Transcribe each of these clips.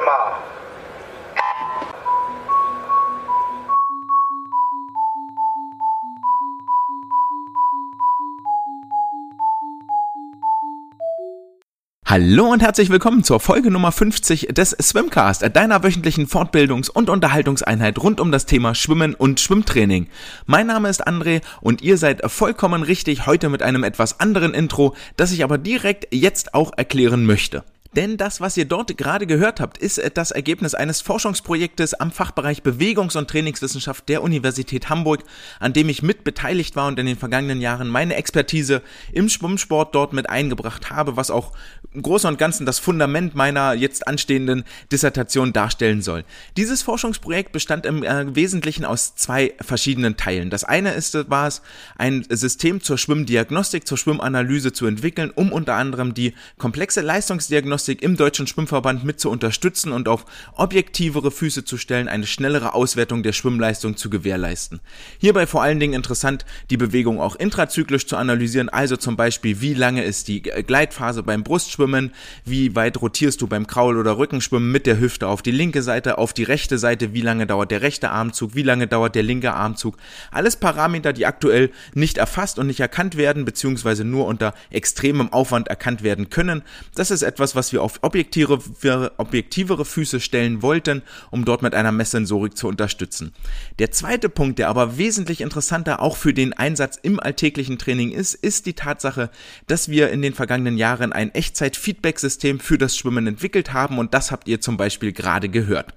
Schwimmer. Hallo und herzlich willkommen zur Folge Nummer 50 des Swimcast, deiner wöchentlichen Fortbildungs- und Unterhaltungseinheit rund um das Thema Schwimmen und Schwimmtraining. Mein Name ist André und ihr seid vollkommen richtig heute mit einem etwas anderen Intro, das ich aber direkt jetzt auch erklären möchte. Denn das, was ihr dort gerade gehört habt, ist das Ergebnis eines Forschungsprojektes am Fachbereich Bewegungs- und Trainingswissenschaft der Universität Hamburg, an dem ich mit beteiligt war und in den vergangenen Jahren meine Expertise im Schwimmsport dort mit eingebracht habe, was auch im Großen und Ganzen das Fundament meiner jetzt anstehenden Dissertation darstellen soll. Dieses Forschungsprojekt bestand im Wesentlichen aus zwei verschiedenen Teilen. Das eine war es, ein System zur Schwimmdiagnostik, zur Schwimmanalyse zu entwickeln, um unter anderem die komplexe Leistungsdiagnostik im Deutschen Schwimmverband mit zu unterstützen und auf objektivere Füße zu stellen, eine schnellere Auswertung der Schwimmleistung zu gewährleisten. Hierbei vor allen Dingen interessant, die Bewegung auch intrazyklisch zu analysieren, also zum Beispiel, wie lange ist die Gleitphase beim Brustschwimmen, wie weit rotierst du beim Kraul- oder Rückenschwimmen mit der Hüfte auf die linke Seite, auf die rechte Seite, wie lange dauert der rechte Armzug, wie lange dauert der linke Armzug. Alles Parameter, die aktuell nicht erfasst und nicht erkannt werden, beziehungsweise nur unter extremem Aufwand erkannt werden können. Das ist etwas, was wir auf objektivere Füße stellen wollten, um dort mit einer Messsensorik zu unterstützen. Der zweite Punkt, der aber wesentlich interessanter auch für den Einsatz im alltäglichen Training ist die Tatsache, dass wir in den vergangenen Jahren ein Echtzeit-Feedback-System für das Schwimmen entwickelt haben und das habt ihr zum Beispiel gerade gehört.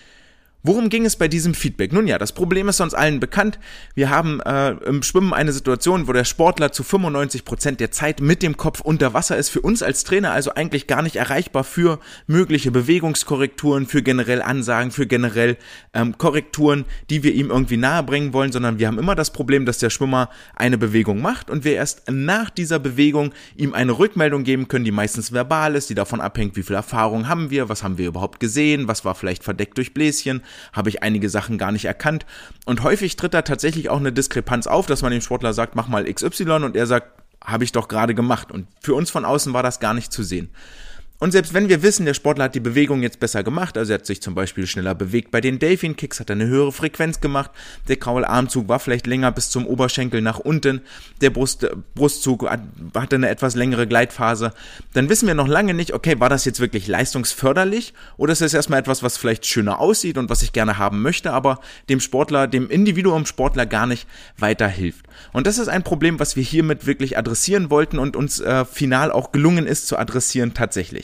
Worum ging es bei diesem Feedback? Nun ja, das Problem ist uns allen bekannt. Wir haben im Schwimmen eine Situation, wo der Sportler zu 95% der Zeit mit dem Kopf unter Wasser ist. Für uns als Trainer also eigentlich gar nicht erreichbar für mögliche Bewegungskorrekturen, für generell Ansagen, für generell Korrekturen, die wir ihm irgendwie nahebringen wollen, sondern wir haben immer das Problem, dass der Schwimmer eine Bewegung macht und wir erst nach dieser Bewegung ihm eine Rückmeldung geben können, die meistens verbal ist, die davon abhängt, wie viel Erfahrung haben wir, was haben wir überhaupt gesehen, was war vielleicht verdeckt durch Bläschen, habe ich einige Sachen gar nicht erkannt und häufig tritt da tatsächlich auch eine Diskrepanz auf, dass man dem Sportler sagt, mach mal XY und er sagt, habe ich doch gerade gemacht und für uns von außen war das gar nicht zu sehen. Und selbst wenn wir wissen, der Sportler hat die Bewegung jetzt besser gemacht, also er hat sich zum Beispiel schneller bewegt bei den Delfin Kicks, hat eine höhere Frequenz gemacht, der Kraularmzug war vielleicht länger bis zum Oberschenkel nach unten, der Brustzug hatte eine etwas längere Gleitphase, dann wissen wir noch lange nicht, okay, war das jetzt wirklich leistungsförderlich oder ist das erstmal etwas, was vielleicht schöner aussieht und was ich gerne haben möchte, aber dem Sportler, dem Individuum Sportler gar nicht weiterhilft. Und das ist ein Problem, was wir hiermit wirklich adressieren wollten und uns final auch gelungen ist zu adressieren tatsächlich.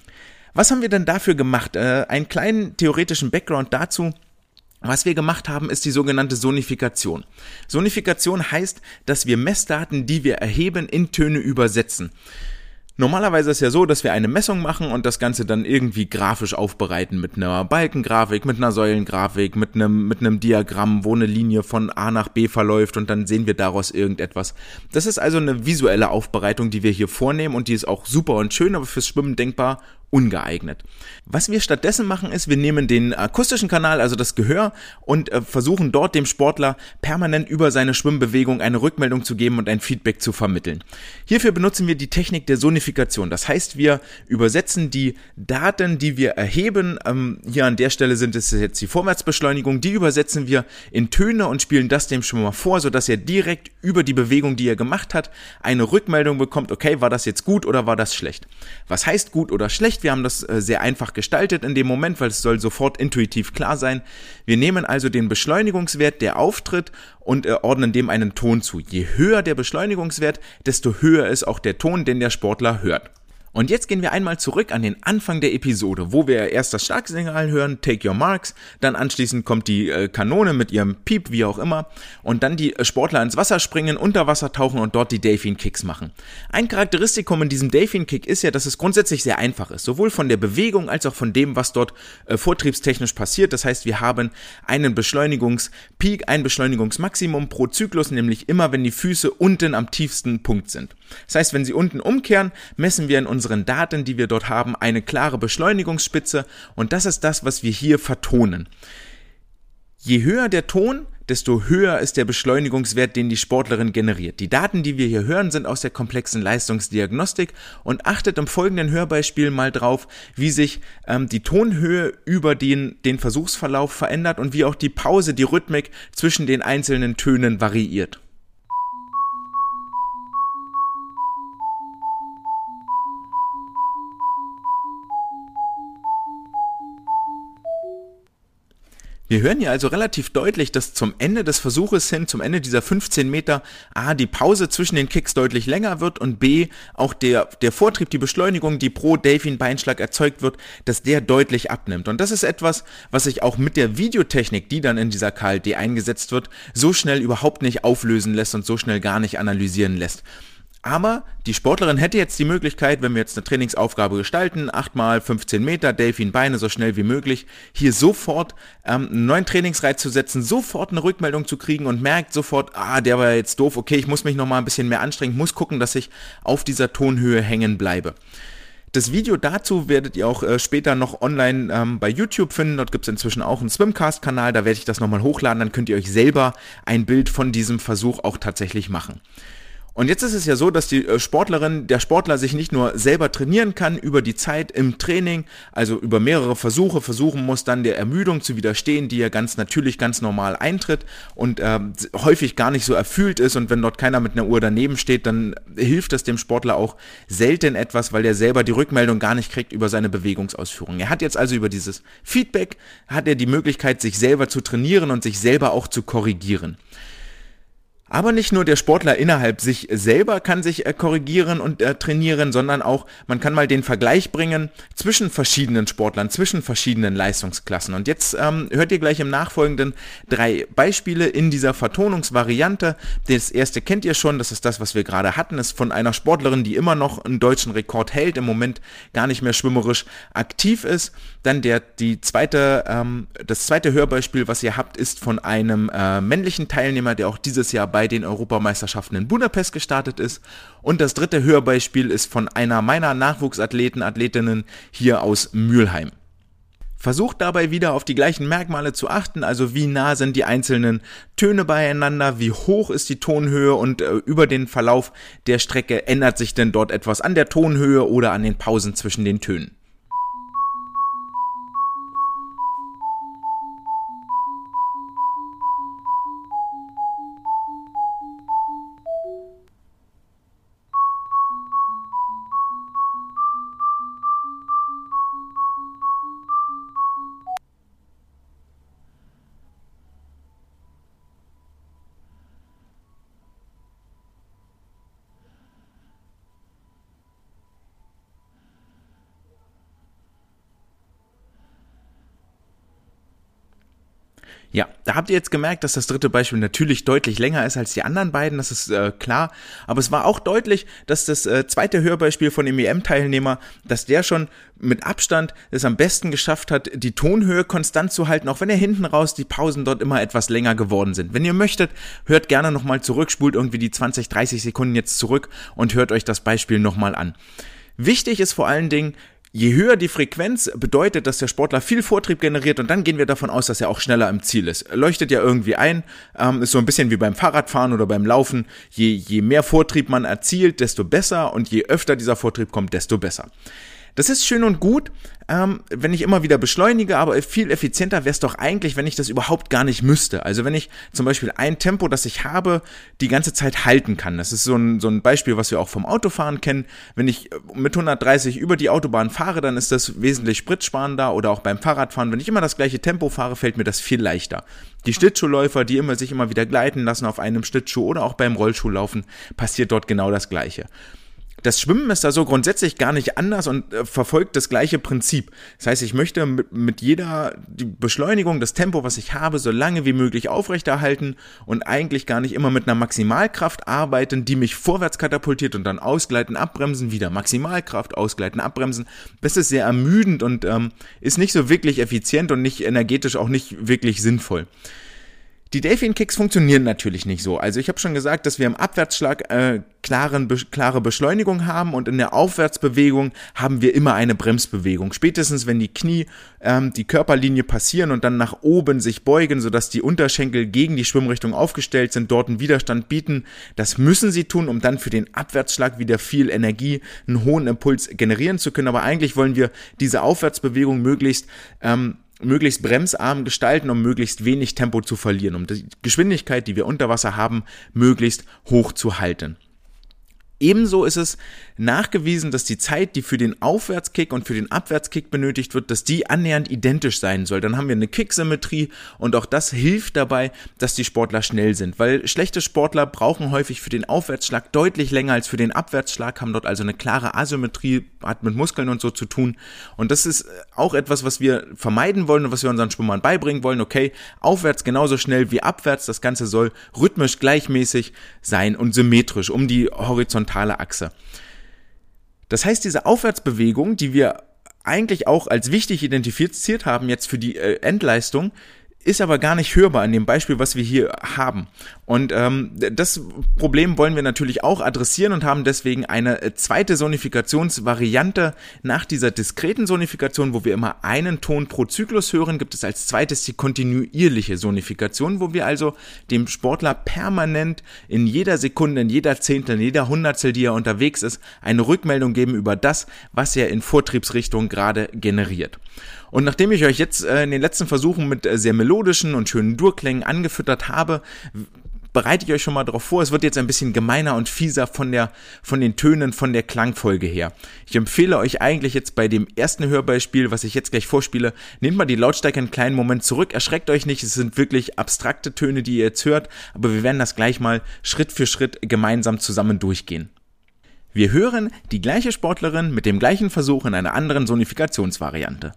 Was haben wir denn dafür gemacht? Einen kleinen theoretischen Background dazu. Was wir gemacht haben, ist die sogenannte Sonifikation. Sonifikation heißt, dass wir Messdaten, die wir erheben, in Töne übersetzen. Normalerweise ist ja so, dass wir eine Messung machen und das Ganze dann irgendwie grafisch aufbereiten mit einer Balkengrafik, mit einer Säulengrafik, mit einem Diagramm, wo eine Linie von A nach B verläuft und dann sehen wir daraus irgendetwas. Das ist also eine visuelle Aufbereitung, die wir hier vornehmen und die ist auch super und schön, aber fürs Schwimmen denkbar ungeeignet. Was wir stattdessen machen ist, wir nehmen den akustischen Kanal, also das Gehör und versuchen dort dem Sportler permanent über seine Schwimmbewegung eine Rückmeldung zu geben und ein Feedback zu vermitteln. Hierfür benutzen wir die Technik der Sonifikation. Das heißt, wir übersetzen die Daten, die wir erheben, hier an der Stelle sind es jetzt die Vorwärtsbeschleunigung, die übersetzen wir in Töne und spielen das dem Schwimmer vor, sodass er direkt über die Bewegung, die er gemacht hat, eine Rückmeldung bekommt, okay, war das jetzt gut oder war das schlecht? Was heißt gut oder schlecht? Wir haben das sehr einfach gestaltet in dem Moment, weil es soll sofort intuitiv klar sein. Wir nehmen also den Beschleunigungswert, der auftritt und ordnen dem einen Ton zu. Je höher der Beschleunigungswert, desto höher ist auch der Ton, den der Sportler hört. Und jetzt gehen wir einmal zurück an den Anfang der Episode, wo wir erst das Startsignal hören, Take Your Marks, dann anschließend kommt die Kanone mit ihrem Piep, wie auch immer, und dann die Sportler ins Wasser springen, unter Wasser tauchen und dort die Delfin Kicks machen. Ein Charakteristikum in diesem Delfin Kick ist ja, dass es grundsätzlich sehr einfach ist, sowohl von der Bewegung als auch von dem, was dort vortriebstechnisch passiert. Das heißt, wir haben einen Beschleunigungspeak, ein Beschleunigungsmaximum pro Zyklus, nämlich immer, wenn die Füße unten am tiefsten Punkt sind. Das heißt, wenn sie unten umkehren, messen wir in unseren Daten, die wir dort haben, eine klare Beschleunigungsspitze und das ist das, was wir hier vertonen. Je höher der Ton, desto höher ist der Beschleunigungswert, den die Sportlerin generiert. Die Daten, die wir hier hören, sind aus der komplexen Leistungsdiagnostik und achtet im folgenden Hörbeispiel mal drauf, wie sich die Tonhöhe über den Versuchsverlauf verändert und wie auch die Pause, die Rhythmik zwischen den einzelnen Tönen variiert. Wir hören hier also relativ deutlich, dass zum Ende des Versuches hin, zum Ende dieser 15 Meter, A, die Pause zwischen den Kicks deutlich länger wird und B, auch der Vortrieb, die Beschleunigung, die pro Delfin-Beinschlag erzeugt wird, dass der deutlich abnimmt. Und das ist etwas, was sich auch mit der Videotechnik, die dann in dieser KLD eingesetzt wird, so schnell überhaupt nicht auflösen lässt und so schnell gar nicht analysieren lässt. Aber die Sportlerin hätte jetzt die Möglichkeit, wenn wir jetzt eine Trainingsaufgabe gestalten, 8 x 15 Meter, Delfinbeine so schnell wie möglich, hier sofort einen neuen Trainingsreiz zu setzen, sofort eine Rückmeldung zu kriegen und merkt sofort, der war jetzt doof, okay, ich muss mich nochmal ein bisschen mehr anstrengen, muss gucken, dass ich auf dieser Tonhöhe hängen bleibe. Das Video dazu werdet ihr auch später noch online bei YouTube finden. Dort gibt es inzwischen auch einen Swimcast-Kanal, da werde ich das nochmal hochladen, dann könnt ihr euch selber ein Bild von diesem Versuch auch tatsächlich machen. Und jetzt ist es ja so, dass die der Sportler sich nicht nur selber trainieren kann über die Zeit im Training, also über mehrere Versuche versuchen muss, dann der Ermüdung zu widerstehen, die ja ganz natürlich, ganz normal eintritt und häufig gar nicht so erfühlt ist, und wenn dort keiner mit einer Uhr daneben steht, dann hilft es dem Sportler auch selten etwas, weil der selber die Rückmeldung gar nicht kriegt über seine Bewegungsausführung. Er hat jetzt also über dieses Feedback, hat er die Möglichkeit, sich selber zu trainieren und sich selber auch zu korrigieren. Aber nicht nur der Sportler innerhalb sich selber kann sich korrigieren und trainieren, sondern auch, man kann mal den Vergleich bringen zwischen verschiedenen Sportlern, zwischen verschiedenen Leistungsklassen. Und jetzt hört ihr gleich im Nachfolgenden 3 Beispiele in dieser Vertonungsvariante. Das erste kennt ihr schon, das ist das, was wir gerade hatten, ist von einer Sportlerin, die immer noch einen deutschen Rekord hält, im Moment gar nicht mehr schwimmerisch aktiv ist. Dann das zweite Hörbeispiel, was ihr habt, ist von einem männlichen Teilnehmer, der auch dieses Jahr bei den Europameisterschaften in Budapest gestartet ist. Und das dritte Hörbeispiel ist von einer meiner Nachwuchsathletinnen hier aus Mülheim. Versucht dabei wieder auf die gleichen Merkmale zu achten, also wie nah sind die einzelnen Töne beieinander, wie hoch ist die Tonhöhe und über den Verlauf der Strecke ändert sich denn dort etwas an der Tonhöhe oder an den Pausen zwischen den Tönen. Ja, da habt ihr jetzt gemerkt, dass das dritte Beispiel natürlich deutlich länger ist als die anderen beiden, das ist klar, aber es war auch deutlich, dass das zweite Hörbeispiel von dem EM-Teilnehmer, dass der schon mit Abstand es am besten geschafft hat, die Tonhöhe konstant zu halten, auch wenn er hinten raus die Pausen dort immer etwas länger geworden sind. Wenn ihr möchtet, hört gerne nochmal zurück, spult irgendwie die 20, 30 Sekunden jetzt zurück und hört euch das Beispiel nochmal an. Wichtig ist vor allen Dingen, je höher die Frequenz, bedeutet, dass der Sportler viel Vortrieb generiert und dann gehen wir davon aus, dass er auch schneller im Ziel ist. Leuchtet ja irgendwie ein, ist so ein bisschen wie beim Fahrradfahren oder beim Laufen. Je mehr Vortrieb man erzielt, desto besser, und je öfter dieser Vortrieb kommt, desto besser. Das ist schön und gut, wenn ich immer wieder beschleunige, aber viel effizienter wäre es doch eigentlich, wenn ich das überhaupt gar nicht müsste. Also wenn ich zum Beispiel ein Tempo, das ich habe, die ganze Zeit halten kann. Das ist so ein Beispiel, was wir auch vom Autofahren kennen. Wenn ich mit 130 über die Autobahn fahre, dann ist das wesentlich spritsparender, oder auch beim Fahrradfahren. Wenn ich immer das gleiche Tempo fahre, fällt mir das viel leichter. Die Schlittschuhläufer, die sich immer wieder gleiten lassen auf einem Schlittschuh oder auch beim Rollschuhlaufen, passiert dort genau das Gleiche. Das Schwimmen ist da so grundsätzlich gar nicht anders und verfolgt das gleiche Prinzip. Das heißt, ich möchte mit jeder die Beschleunigung, das Tempo, was ich habe, so lange wie möglich aufrechterhalten und eigentlich gar nicht immer mit einer Maximalkraft arbeiten, die mich vorwärts katapultiert und dann ausgleiten, abbremsen, wieder Maximalkraft, ausgleiten, abbremsen. Das ist sehr ermüdend und ist nicht so wirklich effizient und nicht energetisch auch nicht wirklich sinnvoll. Die Delfin-Kicks funktionieren natürlich nicht so. Also ich habe schon gesagt, dass wir im Abwärtsschlag klare Beschleunigung haben und in der Aufwärtsbewegung haben wir immer eine Bremsbewegung. Spätestens wenn die Knie die Körperlinie passieren und dann nach oben sich beugen, sodass die Unterschenkel gegen die Schwimmrichtung aufgestellt sind, dort einen Widerstand bieten. Das müssen sie tun, um dann für den Abwärtsschlag wieder viel Energie, einen hohen Impuls generieren zu können. Aber eigentlich wollen wir diese Aufwärtsbewegung möglichst bremsarm gestalten, um möglichst wenig Tempo zu verlieren, um die Geschwindigkeit, die wir unter Wasser haben, möglichst hoch zu halten. Ebenso ist es nachgewiesen, dass die Zeit, die für den Aufwärtskick und für den Abwärtskick benötigt wird, dass die annähernd identisch sein soll. Dann haben wir eine Kicksymmetrie und auch das hilft dabei, dass die Sportler schnell sind, weil schlechte Sportler brauchen häufig für den Aufwärtsschlag deutlich länger als für den Abwärtsschlag, haben dort also eine klare Asymmetrie, hat mit Muskeln und so zu tun und das ist auch etwas, was wir vermeiden wollen und was wir unseren Schwimmern beibringen wollen. Okay, aufwärts genauso schnell wie abwärts, das Ganze soll rhythmisch gleichmäßig sein und symmetrisch um die horizontale Achse. Das heißt, diese Aufwärtsbewegung, die wir eigentlich auch als wichtig identifiziert haben jetzt für die Endleistung, ist aber gar nicht hörbar in dem Beispiel, was wir hier haben. Und das Problem wollen wir natürlich auch adressieren und haben deswegen eine zweite Sonifikationsvariante nach dieser diskreten Sonifikation, wo wir immer einen Ton pro Zyklus hören, gibt es als zweites die kontinuierliche Sonifikation, wo wir also dem Sportler permanent in jeder Sekunde, in jeder Zehntel, in jeder Hundertstel, die er unterwegs ist, eine Rückmeldung geben über das, was er in Vortriebsrichtung gerade generiert. Und nachdem ich euch jetzt in den letzten Versuchen mit sehr melodischen und schönen Durklängen angefüttert habe, bereite ich euch schon mal darauf vor, es wird jetzt ein bisschen gemeiner und fieser von den Tönen, von der Klangfolge her. Ich empfehle euch eigentlich jetzt bei dem ersten Hörbeispiel, was ich jetzt gleich vorspiele, nehmt mal die Lautstärke einen kleinen Moment zurück, erschreckt euch nicht, es sind wirklich abstrakte Töne, die ihr jetzt hört, aber wir werden das gleich mal Schritt für Schritt gemeinsam zusammen durchgehen. Wir hören die gleiche Sportlerin mit dem gleichen Versuch in einer anderen Sonifikationsvariante.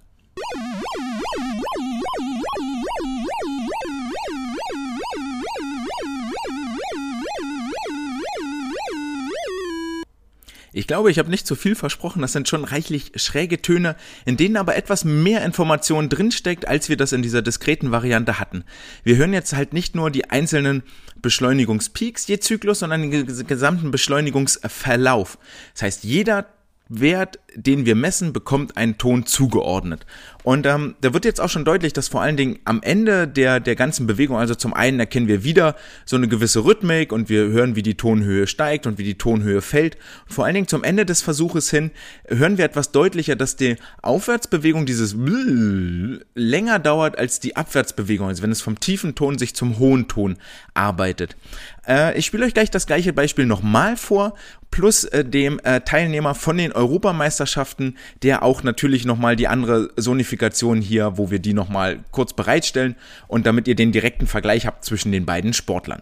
Ich glaube, ich habe nicht zu viel versprochen, das sind schon reichlich schräge Töne, in denen aber etwas mehr Information drinsteckt, als wir das in dieser diskreten Variante hatten. Wir hören jetzt halt nicht nur die einzelnen Beschleunigungspeaks je Zyklus, sondern den gesamten Beschleunigungsverlauf. Das heißt, jeder Wert, den wir messen, bekommt einen Ton zugeordnet. Und da wird jetzt auch schon deutlich, dass vor allen Dingen am Ende der ganzen Bewegung, also zum einen erkennen wir wieder so eine gewisse Rhythmik und wir hören, wie die Tonhöhe steigt und wie die Tonhöhe fällt. Und vor allen Dingen zum Ende des Versuches hin hören wir etwas deutlicher, dass die Aufwärtsbewegung dieses länger dauert als die Abwärtsbewegung, also wenn es vom tiefen Ton sich zum hohen Ton arbeitet. Ich spiele euch gleich das gleiche Beispiel nochmal vor, plus dem Teilnehmer von den Europameisterschaften, der auch natürlich nochmal die andere Sonifikation hier, wo wir die nochmal kurz bereitstellen und damit ihr den direkten Vergleich habt zwischen den beiden Sportlern.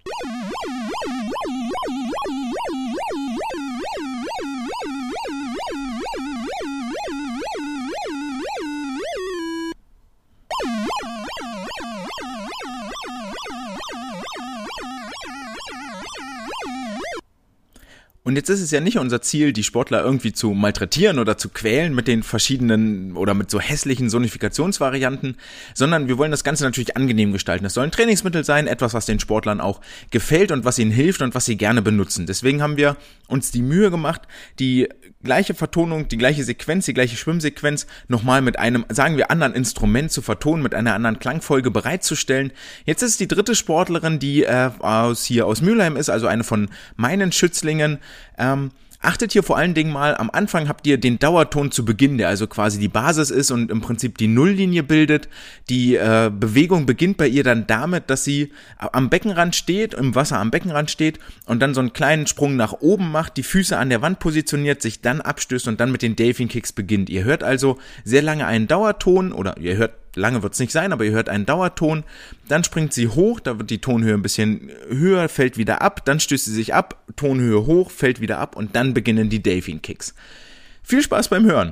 Und jetzt ist es ja nicht unser Ziel, die Sportler irgendwie zu malträtieren oder zu quälen mit den verschiedenen oder mit so hässlichen Sonifikationsvarianten, sondern wir wollen das Ganze natürlich angenehm gestalten. Es soll ein Trainingsmittel sein, etwas, was den Sportlern auch gefällt und was ihnen hilft und was sie gerne benutzen. Deswegen haben wir uns die Mühe gemacht, die gleiche Vertonung, die gleiche Sequenz, die gleiche Schwimmsequenz nochmal mit einem, sagen wir, anderen Instrument zu vertonen, mit einer anderen Klangfolge bereitzustellen. Jetzt ist die dritte Sportlerin, die aus Mülheim ist, also eine von meinen Schützlingen. Achtet hier vor allen Dingen mal, am Anfang habt ihr den Dauerton zu Beginn, der also quasi die Basis ist und im Prinzip die Nulllinie bildet. Die Bewegung beginnt bei ihr dann damit, dass sie am Beckenrand steht, im Wasser am Beckenrand steht und dann so einen kleinen Sprung nach oben macht, die Füße an der Wand positioniert, sich dann abstößt und dann mit den Delfin Kicks beginnt. Ihr hört also sehr lange einen Dauerton oder ihr hört, lange wird es nicht sein, aber ihr hört einen Dauerton, dann springt sie hoch, da wird die Tonhöhe ein bisschen höher, fällt wieder ab, dann stößt sie sich ab, Tonhöhe hoch, fällt wieder ab und dann beginnen die Delfin Kicks. Viel Spaß beim Hören!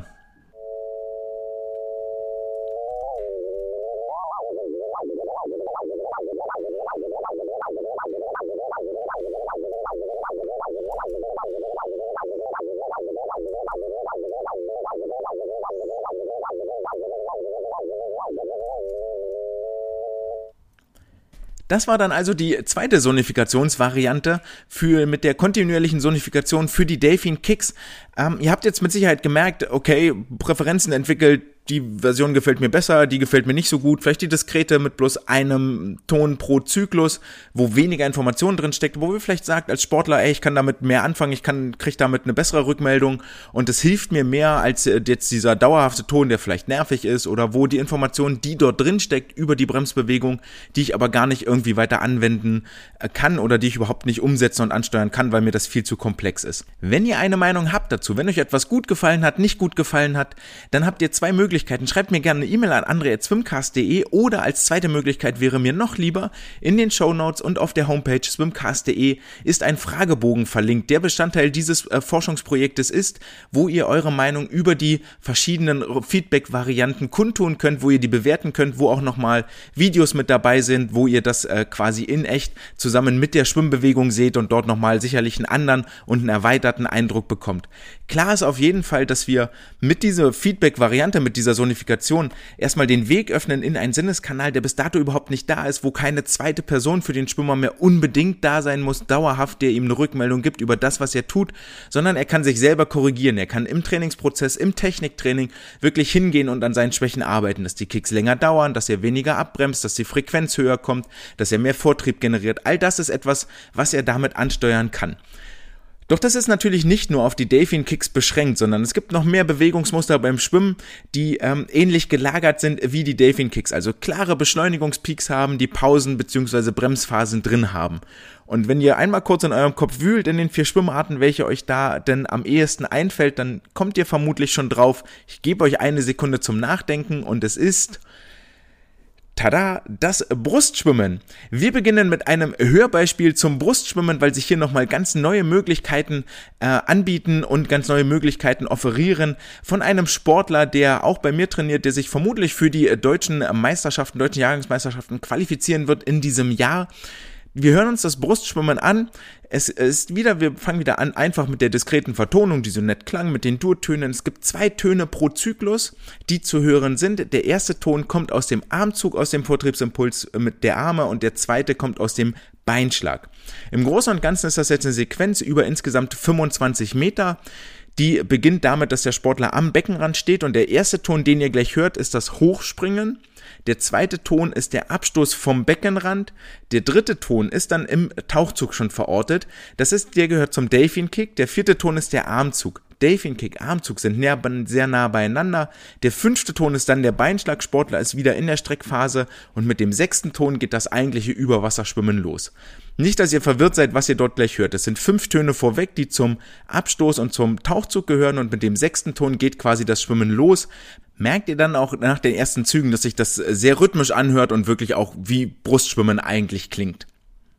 Das war dann also die zweite Sonifikationsvariante mit der kontinuierlichen Sonifikation für die Delfin Kicks. Ihr habt jetzt mit Sicherheit gemerkt, okay, Präferenzen entwickelt, die Version gefällt mir besser, die gefällt mir nicht so gut. Vielleicht die diskrete mit bloß einem Ton pro Zyklus, wo weniger Information drin steckt, wo ihr vielleicht sagt als Sportler, ey, ich kann damit mehr anfangen, kriege damit eine bessere Rückmeldung und es hilft mir mehr als jetzt dieser dauerhafte Ton, der vielleicht nervig ist oder wo die Information, die dort drin steckt über die Bremsbewegung, die ich aber gar nicht irgendwie weiter anwenden kann oder die ich überhaupt nicht umsetzen und ansteuern kann, weil mir das viel zu komplex ist. Wenn ihr eine Meinung habt dazu, wenn euch etwas gut gefallen hat, nicht gut gefallen hat, dann habt ihr zwei Möglichkeiten. Schreibt mir gerne eine E-Mail an andre@swimcast.de oder als zweite Möglichkeit wäre mir noch lieber, in den Shownotes und auf der Homepage swimcast.de ist ein Fragebogen verlinkt, der Bestandteil dieses Forschungsprojektes ist, wo ihr eure Meinung über die verschiedenen Feedback-Varianten kundtun könnt, wo ihr die bewerten könnt, wo auch nochmal Videos mit dabei sind, wo ihr das quasi in echt zusammen mit der Schwimmbewegung seht und dort nochmal sicherlich einen anderen und einen erweiterten Eindruck bekommt. Klar ist auf jeden Fall, dass wir mit dieser Feedback-Variante, mit dieser Sonifikation erstmal den Weg öffnen in einen Sinneskanal, der bis dato überhaupt nicht da ist, wo keine zweite Person für den Schwimmer mehr unbedingt da sein muss, dauerhaft, der ihm eine Rückmeldung gibt über das, was er tut, sondern er kann sich selber korrigieren. Er kann im Trainingsprozess, im Techniktraining wirklich hingehen und an seinen Schwächen arbeiten, dass die Kicks länger dauern, dass er weniger abbremst, dass die Frequenz höher kommt, dass er mehr Vortrieb generiert. All das ist etwas, was er damit ansteuern kann. Doch das ist natürlich nicht nur auf die Delfin Kicks beschränkt, sondern es gibt noch mehr Bewegungsmuster beim Schwimmen, die ähnlich gelagert sind wie die Delfin Kicks, also klare Beschleunigungspeaks haben, die Pausen bzw. Bremsphasen drin haben. Und wenn ihr einmal kurz in eurem Kopf wühlt in den 4 Schwimmarten, welche euch da denn am ehesten einfällt, dann kommt ihr vermutlich schon drauf. Ich gebe euch eine Sekunde zum Nachdenken und es ist... Tada, das Brustschwimmen. Wir beginnen mit einem Hörbeispiel zum Brustschwimmen, weil sich hier nochmal ganz neue Möglichkeiten anbieten und ganz neue Möglichkeiten offerieren von einem Sportler, der auch bei mir trainiert, der sich vermutlich für die deutschen Jahrgangsmeisterschaften qualifizieren wird in diesem Jahr. Wir hören uns das Brustschwimmen an. Wir fangen wieder an, einfach mit der diskreten Vertonung, die so nett klang, mit den Durtönen. Es gibt 2 Töne pro Zyklus, die zu hören sind. Der erste Ton kommt aus dem Armzug, aus dem Vortriebsimpuls mit der Arme und der zweite kommt aus dem Beinschlag. Im Großen und Ganzen ist das jetzt eine Sequenz über insgesamt 25 Meter. Die beginnt damit, dass der Sportler am Beckenrand steht und der erste Ton, den ihr gleich hört, ist das Hochspringen. Der zweite Ton ist der Abstoß vom Beckenrand. Der dritte Ton ist dann im Tauchzug schon verortet. Der gehört zum Delfin Kick. Der vierte Ton ist der Armzug. Delfin Kick, Armzug sind sehr nah beieinander. Der 5. Ton ist dann der Beinschlag. Sportler ist wieder in der Streckphase und mit dem 6. Ton geht das eigentliche Überwasserschwimmen los. Nicht, dass ihr verwirrt seid, was ihr dort gleich hört. Es sind 5 Töne vorweg, die zum Abstoß und zum Tauchzug gehören und mit dem 6. Ton geht quasi das Schwimmen los. Merkt ihr dann auch nach den ersten Zügen, dass sich das sehr rhythmisch anhört und wirklich auch wie Brustschwimmen eigentlich klingt.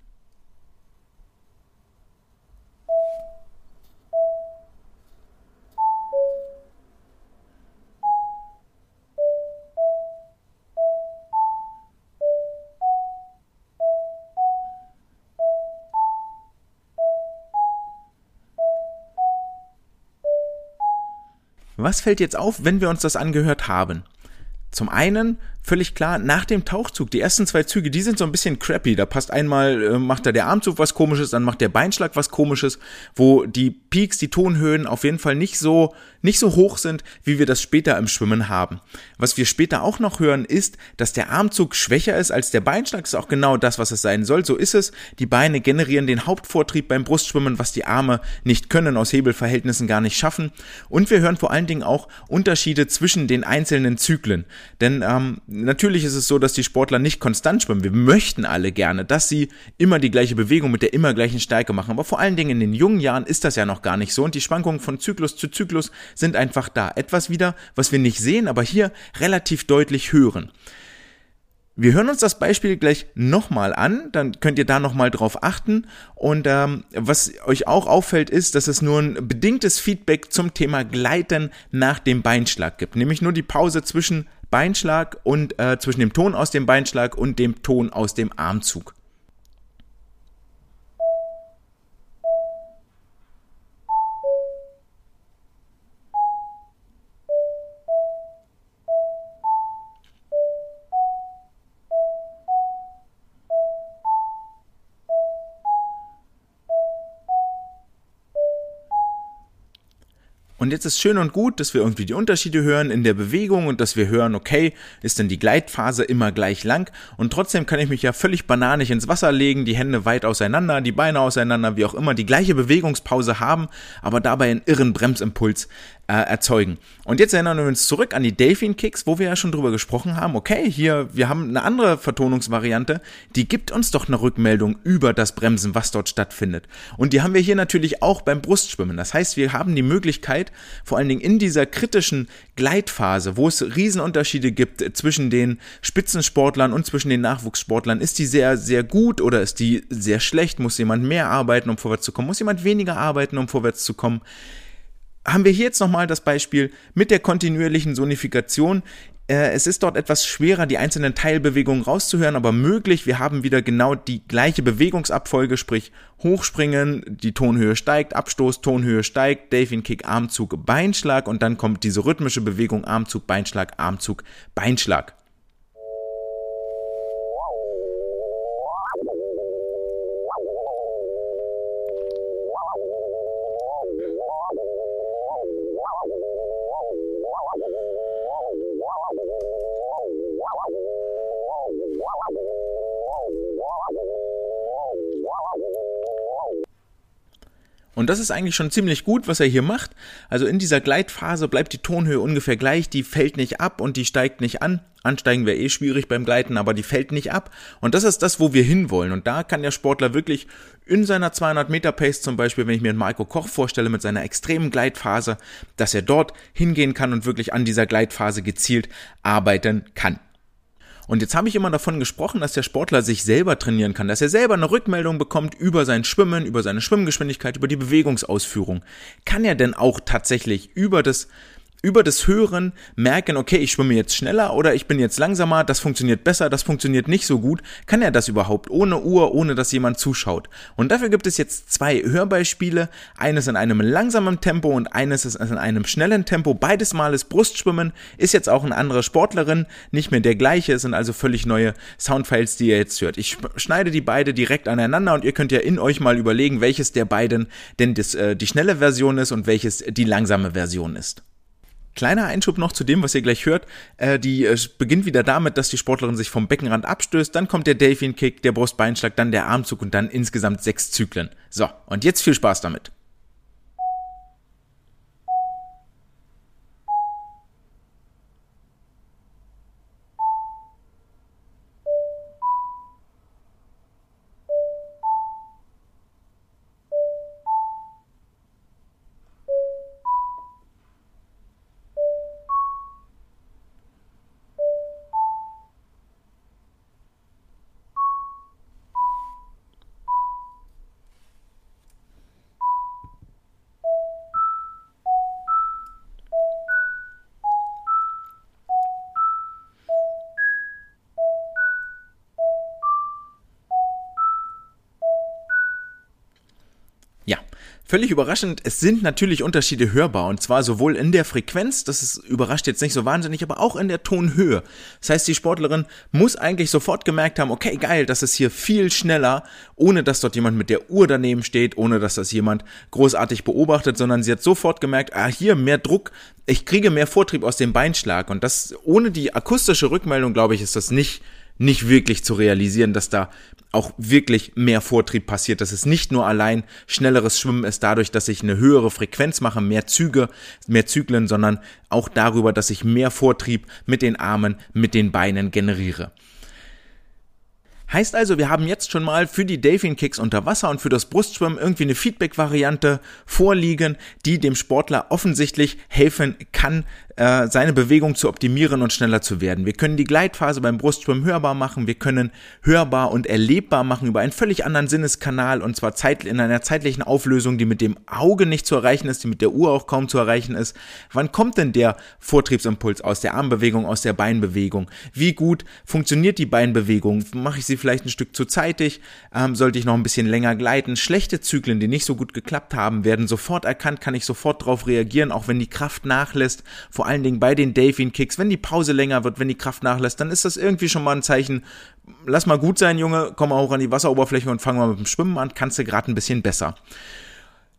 Was fällt jetzt auf, wenn wir uns das angehört haben? Zum einen, völlig klar, nach dem Tauchzug, die ersten 2 Züge, die sind so ein bisschen crappy. Da passt einmal, macht da der Armzug was Komisches, dann macht der Beinschlag was Komisches, wo die Peaks, die Tonhöhen auf jeden Fall nicht so hoch sind, wie wir das später im Schwimmen haben. Was wir später auch noch hören, ist, dass der Armzug schwächer ist als der Beinschlag. Das ist auch genau das, was es sein soll. So ist es. Die Beine generieren den Hauptvortrieb beim Brustschwimmen, was die Arme nicht können, aus Hebelverhältnissen gar nicht schaffen. Und wir hören vor allen Dingen auch Unterschiede zwischen den einzelnen Zyklen. Denn natürlich ist es so, dass die Sportler nicht konstant schwimmen. Wir möchten alle gerne, dass sie immer die gleiche Bewegung mit der immer gleichen Stärke machen. Aber vor allen Dingen in den jungen Jahren ist das ja noch gar nicht so. Und die Schwankungen von Zyklus zu Zyklus sind einfach da. Etwas wieder, was wir nicht sehen, aber hier relativ deutlich hören. Wir hören uns das Beispiel gleich nochmal an, dann könnt ihr da nochmal drauf achten. Und was euch auch auffällt, ist, dass es nur ein bedingtes Feedback zum Thema Gleiten nach dem Beinschlag gibt. Nämlich nur die Pause zwischen Beinschlag und zwischen dem Ton aus dem Beinschlag und dem Ton aus dem Armzug. Und jetzt ist schön und gut, dass wir irgendwie die Unterschiede hören in der Bewegung und dass wir hören, okay, ist denn die Gleitphase immer gleich lang? Und trotzdem kann ich mich ja völlig bananig ins Wasser legen, die Hände weit auseinander, die Beine auseinander, wie auch immer, die gleiche Bewegungspause haben, aber dabei einen irren Bremsimpuls erzeugen. Und jetzt erinnern wir uns zurück an die Delfin Kicks, wo wir ja schon drüber gesprochen haben, okay, hier, wir haben eine andere Vertonungsvariante, die gibt uns doch eine Rückmeldung über das Bremsen, was dort stattfindet. Und die haben wir hier natürlich auch beim Brustschwimmen. Das heißt, wir haben die Möglichkeit, vor allen Dingen in dieser kritischen Gleitphase, wo es Riesenunterschiede gibt zwischen den Spitzensportlern und zwischen den Nachwuchssportlern, ist die sehr, sehr gut oder ist die sehr schlecht? Muss jemand mehr arbeiten, um vorwärts zu kommen? Muss jemand weniger arbeiten, um vorwärts zu kommen? Haben wir hier jetzt nochmal das Beispiel mit der kontinuierlichen Sonifikation. Es ist dort etwas schwerer, die einzelnen Teilbewegungen rauszuhören, aber möglich. Wir haben wieder genau die gleiche Bewegungsabfolge, sprich Hochspringen, die Tonhöhe steigt, Abstoß, Tonhöhe steigt, Delfin Kick, Armzug, Beinschlag und dann kommt diese rhythmische Bewegung Armzug, Beinschlag, Armzug, Beinschlag. Und das ist eigentlich schon ziemlich gut, was er hier macht. Also in dieser Gleitphase bleibt die Tonhöhe ungefähr gleich, die fällt nicht ab und die steigt nicht an. Ansteigen wäre schwierig beim Gleiten, aber die fällt nicht ab. Und das ist das, wo wir hinwollen. Und da kann der Sportler wirklich in seiner 200 Meter Pace zum Beispiel, wenn ich mir einen Marco Koch vorstelle mit seiner extremen Gleitphase, dass er dort hingehen kann und wirklich an dieser Gleitphase gezielt arbeiten kann. Und jetzt habe ich immer davon gesprochen, dass der Sportler sich selber trainieren kann, dass er selber eine Rückmeldung bekommt über sein Schwimmen, über seine Schwimmgeschwindigkeit, über die Bewegungsausführung. Kann er denn auch tatsächlich über das Hören merken, okay, ich schwimme jetzt schneller oder ich bin jetzt langsamer, das funktioniert besser, das funktioniert nicht so gut. Kann er das überhaupt ohne Uhr, ohne dass jemand zuschaut? Und dafür gibt es jetzt 2 Hörbeispiele, eines in einem langsamen Tempo und eines ist in einem schnellen Tempo. Beides Mal ist Brustschwimmen, ist jetzt auch eine andere Sportlerin, nicht mehr der gleiche, es sind also völlig neue Soundfiles, die ihr jetzt hört. Ich schneide die beide direkt aneinander und ihr könnt ja in euch mal überlegen, welches der beiden denn die schnelle Version ist und welches die langsame Version ist. Kleiner Einschub noch zu dem, was ihr gleich hört. Die beginnt wieder damit, dass die Sportlerin sich vom Beckenrand abstößt, dann kommt der Delfin Kick, der Brustbeinschlag, dann der Armzug und dann insgesamt 6 Zyklen. So, und jetzt viel Spaß damit. Ja, völlig überraschend, es sind natürlich Unterschiede hörbar und zwar sowohl in der Frequenz, das ist, überrascht jetzt nicht so wahnsinnig, aber auch in der Tonhöhe. Das heißt, die Sportlerin muss eigentlich sofort gemerkt haben, okay, geil, das ist hier viel schneller, ohne dass dort jemand mit der Uhr daneben steht, ohne dass das jemand großartig beobachtet, sondern sie hat sofort gemerkt, hier mehr Druck, ich kriege mehr Vortrieb aus dem Beinschlag und das ohne die akustische Rückmeldung, glaube ich, ist das nicht wirklich zu realisieren, dass da auch wirklich mehr Vortrieb passiert, dass es nicht nur allein schnelleres Schwimmen ist dadurch, dass ich eine höhere Frequenz mache, mehr Züge, mehr Zyklen, sondern auch darüber, dass ich mehr Vortrieb mit den Armen, mit den Beinen generiere. Heißt also, wir haben jetzt schon mal für die Delfin Kicks unter Wasser und für das Brustschwimmen irgendwie eine Feedback-Variante vorliegen, die dem Sportler offensichtlich helfen kann, seine Bewegung zu optimieren und schneller zu werden. Wir können die Gleitphase beim Brustschwimmen hörbar machen, wir können hörbar und erlebbar machen über einen völlig anderen Sinneskanal und zwar in einer zeitlichen Auflösung, die mit dem Auge nicht zu erreichen ist, die mit der Uhr auch kaum zu erreichen ist. Wann kommt denn der Vortriebsimpuls aus der Armbewegung, aus der Beinbewegung? Wie gut funktioniert die Beinbewegung? Mache ich sie vielleicht ein Stück zu zeitig? Sollte ich noch ein bisschen länger gleiten? Schlechte Zyklen, die nicht so gut geklappt haben, werden sofort erkannt, kann ich sofort darauf reagieren, auch wenn die Kraft nachlässt. Vor allen Dingen bei den Delfin Kicks, wenn die Pause länger wird, wenn die Kraft nachlässt, dann ist das irgendwie schon mal ein Zeichen, lass mal gut sein, Junge, komm mal hoch an die Wasseroberfläche und fang mal mit dem Schwimmen an, kannst du gerade ein bisschen besser.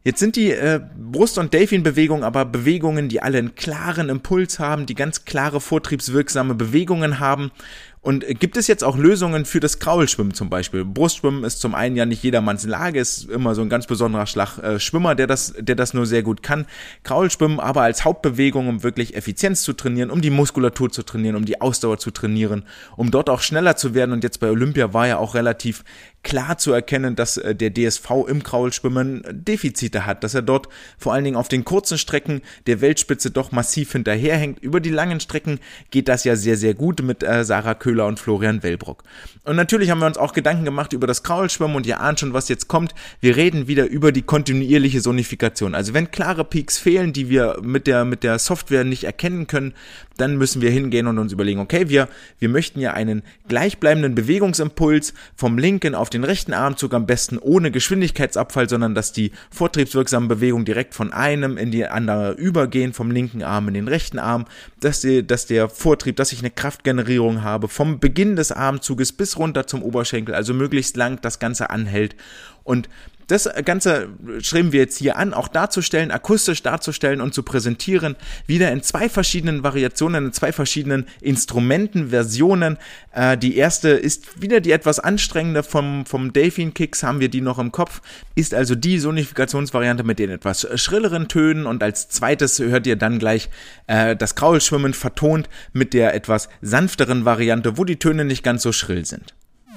Jetzt sind die Brust- und Delfinbewegungen aber Bewegungen, die alle einen klaren Impuls haben, die ganz klare vortriebswirksame Bewegungen haben. Und gibt es jetzt auch Lösungen für das Kraulschwimmen zum Beispiel? Brustschwimmen ist zum einen ja nicht jedermanns Lage, ist immer so ein ganz besonderer Schlag Schwimmer, der das nur sehr gut kann. Kraulschwimmen aber als Hauptbewegung, um wirklich Effizienz zu trainieren, um die Muskulatur zu trainieren, um die Ausdauer zu trainieren, um dort auch schneller zu werden. Und jetzt bei Olympia war ja auch relativ klar zu erkennen, dass der DSV im Kraulschwimmen Defizite hat, dass er dort vor allen Dingen auf den kurzen Strecken der Weltspitze doch massiv hinterherhängt. Über die langen Strecken geht das ja sehr, sehr gut mit Sarah Köhler und Florian Wellbrock. Und natürlich haben wir uns auch Gedanken gemacht über das Kraulschwimmen und ihr ahnt schon, was jetzt kommt. Wir reden wieder über die kontinuierliche Sonifikation. Also wenn klare Peaks fehlen, die wir mit der Software nicht erkennen können, dann müssen wir hingehen und uns überlegen, okay, wir möchten ja einen gleichbleibenden Bewegungsimpuls vom linken auf den rechten Armzug, am besten ohne Geschwindigkeitsabfall, sondern dass die vortriebswirksamen Bewegungen direkt von einem in die andere übergehen, vom linken Arm in den rechten Arm, dass der Vortrieb, dass ich eine Kraftgenerierung habe, vom Beginn des Armzuges bis runter zum Oberschenkel, also möglichst lang das Ganze anhält. Und das Ganze streben wir jetzt hier an, auch darzustellen, akustisch darzustellen und zu präsentieren, wieder in 2 verschiedenen Variationen, in 2 verschiedenen Instrumentenversionen. Die erste ist wieder die etwas anstrengende vom Delfin Kicks, haben wir die noch im Kopf, ist also die Sonifikationsvariante mit den etwas schrilleren Tönen, und als zweites hört ihr dann gleich das Kraulschwimmen vertont mit der etwas sanfteren Variante, wo die Töne nicht ganz so schrill sind.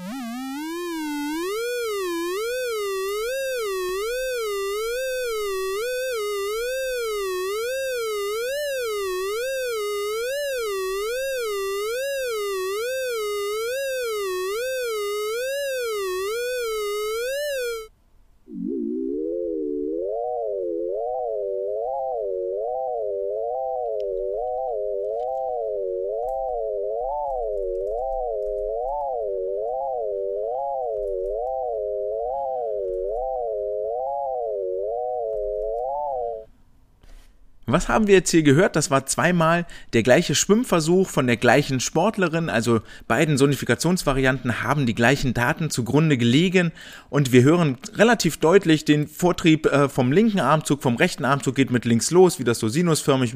Was haben wir jetzt hier gehört? Das war zweimal der gleiche Schwimmversuch von der gleichen Sportlerin, also beiden Sonifikationsvarianten haben die gleichen Daten zugrunde gelegen und wir hören relativ deutlich den Vortrieb vom linken Armzug, vom rechten Armzug geht mit links los, wie das so sinusförmig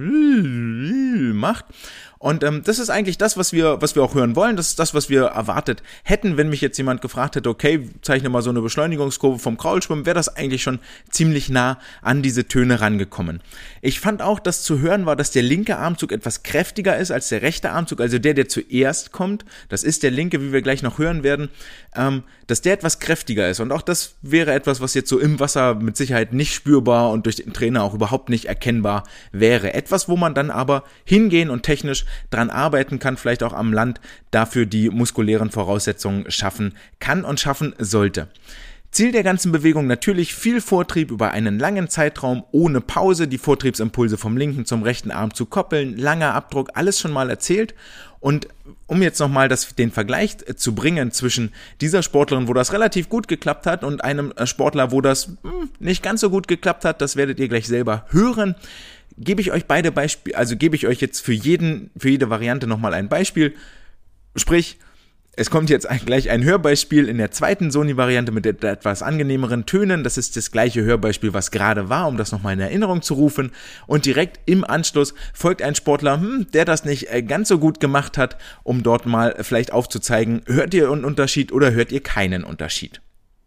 macht. Und das ist eigentlich das, was wir auch hören wollen. Das ist das, was wir erwartet hätten, wenn mich jetzt jemand gefragt hätte, okay, zeichne mal so eine Beschleunigungskurve vom Kraulschwimmen, wäre das eigentlich schon ziemlich nah an diese Töne rangekommen. Ich fand auch, dass zu hören war, dass der linke Armzug etwas kräftiger ist als der rechte Armzug, also der zuerst kommt, das ist der linke, wie wir gleich noch hören werden, dass der etwas kräftiger ist. Und auch das wäre etwas, was jetzt so im Wasser mit Sicherheit nicht spürbar und durch den Trainer auch überhaupt nicht erkennbar wäre. Etwas, wo man dann aber hingehen und technisch dran arbeiten kann, vielleicht auch am Land, dafür die muskulären Voraussetzungen schaffen kann und schaffen sollte. Ziel der ganzen Bewegung natürlich viel Vortrieb über einen langen Zeitraum ohne Pause, die Vortriebsimpulse vom linken zum rechten Arm zu koppeln, langer Abdruck, alles schon mal erzählt. Und um jetzt nochmal den Vergleich zu bringen zwischen dieser Sportlerin, wo das relativ gut geklappt hat, und einem Sportler, wo das nicht ganz so gut geklappt hat, das werdet ihr gleich selber hören, gebe ich euch beide Beispiele, also gebe ich euch jetzt für jede Variante nochmal ein Beispiel. Sprich, es kommt jetzt gleich ein Hörbeispiel in der zweiten Sony-Variante mit etwas angenehmeren Tönen. Das ist das gleiche Hörbeispiel, was gerade war, um das nochmal in Erinnerung zu rufen. Und direkt im Anschluss folgt ein Sportler, der das nicht ganz so gut gemacht hat, um dort mal vielleicht aufzuzeigen, hört ihr einen Unterschied oder hört ihr keinen Unterschied.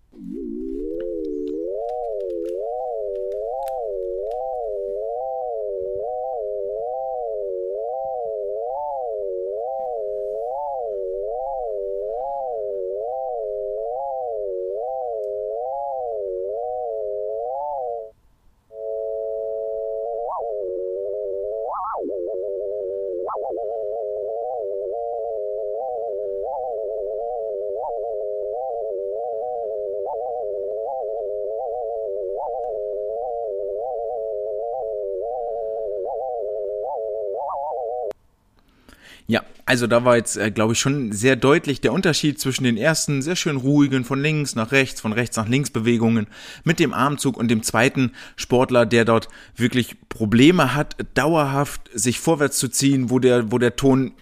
Ja, also da war jetzt, glaube ich, schon sehr deutlich der Unterschied zwischen den ersten sehr schön ruhigen von links nach rechts, von rechts nach links Bewegungen mit dem Armzug und dem zweiten Sportler, der dort wirklich Probleme hat, dauerhaft sich vorwärts zu ziehen, wo der Ton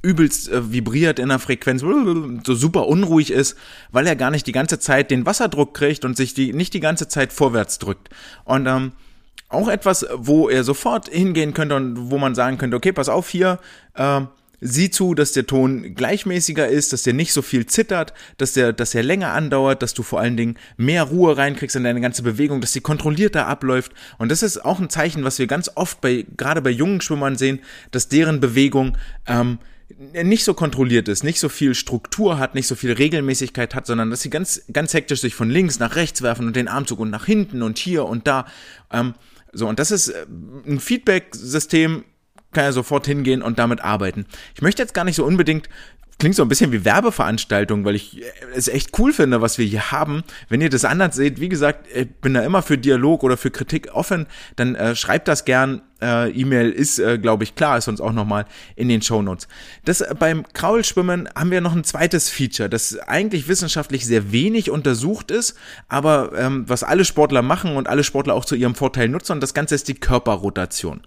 übelst vibriert in der Frequenz, so super unruhig ist, weil er gar nicht die ganze Zeit den Wasserdruck kriegt und sich nicht die ganze Zeit vorwärts drückt. Und auch etwas, wo er sofort hingehen könnte und wo man sagen könnte, okay, pass auf hier, sieh zu, dass der Ton gleichmäßiger ist, dass der nicht so viel zittert, dass er länger andauert, dass du vor allen Dingen mehr Ruhe reinkriegst in deine ganze Bewegung, dass sie kontrollierter abläuft. Und das ist auch ein Zeichen, was wir ganz oft gerade bei jungen Schwimmern sehen, dass deren Bewegung nicht so kontrolliert ist, nicht so viel Struktur hat, nicht so viel Regelmäßigkeit hat, sondern dass sie ganz, ganz hektisch sich von links nach rechts werfen und den Armzug und nach hinten und hier und da. Und das ist ein Feedback-System, kann er sofort hingehen und damit arbeiten. Ich möchte jetzt gar nicht so unbedingt, klingt so ein bisschen wie Werbeveranstaltung, weil ich es echt cool finde, was wir hier haben. Wenn ihr das anders seht, wie gesagt, ich bin da immer für Dialog oder für Kritik offen, dann schreibt das gern. E-Mail ist, glaube ich, klar, ist uns auch nochmal in den Shownotes. Beim Kraulschwimmen haben wir noch ein zweites Feature, das eigentlich wissenschaftlich sehr wenig untersucht ist, aber was alle Sportler machen und alle Sportler auch zu ihrem Vorteil nutzen, und das Ganze ist die Körperrotation.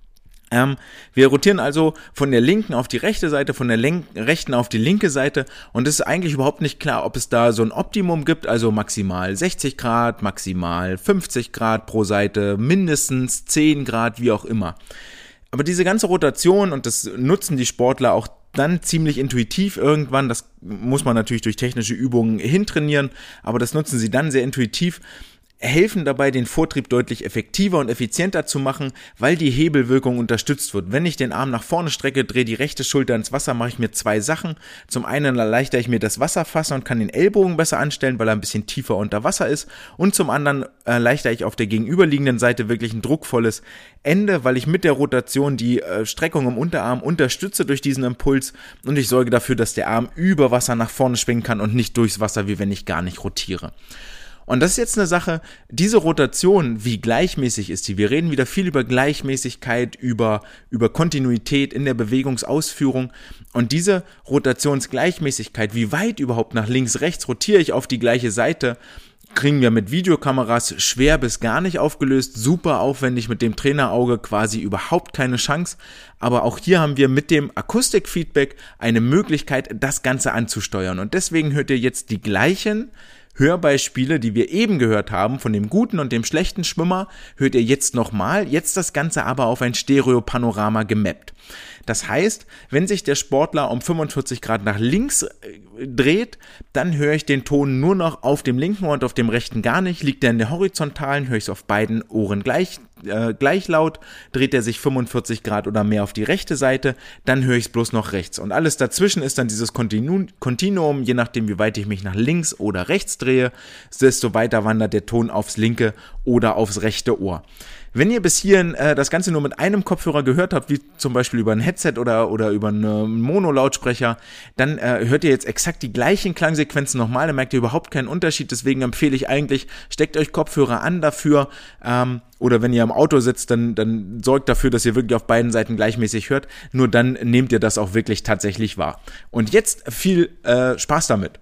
Wir rotieren also von der linken auf die rechte Seite, von der rechten auf die linke Seite, und es ist eigentlich überhaupt nicht klar, ob es da so ein Optimum gibt, also maximal 60 Grad, maximal 50 Grad pro Seite, mindestens 10 Grad, wie auch immer. Aber diese ganze Rotation, und das nutzen die Sportler auch dann ziemlich intuitiv irgendwann, das muss man natürlich durch technische Übungen hintrainieren, aber das nutzen sie dann sehr intuitiv, helfen dabei, den Vortrieb deutlich effektiver und effizienter zu machen, weil die Hebelwirkung unterstützt wird. Wenn ich den Arm nach vorne strecke, drehe die rechte Schulter ins Wasser, mache ich mir zwei Sachen. Zum einen erleichtere ich mir das Wasserfassen und kann den Ellbogen besser anstellen, weil er ein bisschen tiefer unter Wasser ist. Und zum anderen erleichtere ich auf der gegenüberliegenden Seite wirklich ein druckvolles Ende, weil ich mit der Rotation die Streckung im Unterarm unterstütze durch diesen Impuls, und ich sorge dafür, dass der Arm über Wasser nach vorne schwingen kann und nicht durchs Wasser, wie wenn ich gar nicht rotiere. Und das ist jetzt eine Sache, diese Rotation, wie gleichmäßig ist die? Wir reden wieder viel über Gleichmäßigkeit, über Kontinuität in der Bewegungsausführung. Und diese Rotationsgleichmäßigkeit, wie weit überhaupt nach links, rechts rotiere ich auf die gleiche Seite, kriegen wir mit Videokameras schwer bis gar nicht aufgelöst, super aufwendig, mit dem Trainerauge quasi überhaupt keine Chance. Aber auch hier haben wir mit dem Akustikfeedback eine Möglichkeit, das Ganze anzusteuern. Und deswegen hört ihr jetzt die gleichen Hörbeispiele, die wir eben gehört haben, von dem guten und dem schlechten Schwimmer, hört ihr jetzt nochmal, jetzt das Ganze aber auf ein Stereopanorama gemappt. Das heißt, wenn sich der Sportler um 45 Grad nach links dreht, dann höre ich den Ton nur noch auf dem linken Ohr und auf dem rechten gar nicht. Liegt er in der horizontalen, höre ich es auf beiden Ohren gleich laut. Dreht er sich 45 Grad oder mehr auf die rechte Seite, dann höre ich es bloß noch rechts. Und alles dazwischen ist dann dieses Kontinuum, je nachdem wie weit ich mich nach links oder rechts drehe, desto weiter wandert der Ton aufs linke oder aufs rechte Ohr. Wenn ihr bis hierhin das Ganze nur mit einem Kopfhörer gehört habt, wie zum Beispiel über ein Headset oder über einen Mono-Lautsprecher, dann hört ihr jetzt exakt die gleichen Klangsequenzen nochmal, dann merkt ihr überhaupt keinen Unterschied, deswegen empfehle ich eigentlich, steckt euch Kopfhörer an dafür, oder wenn ihr im Auto sitzt, dann sorgt dafür, dass ihr wirklich auf beiden Seiten gleichmäßig hört, nur dann nehmt ihr das auch wirklich tatsächlich wahr. Und jetzt viel Spaß damit.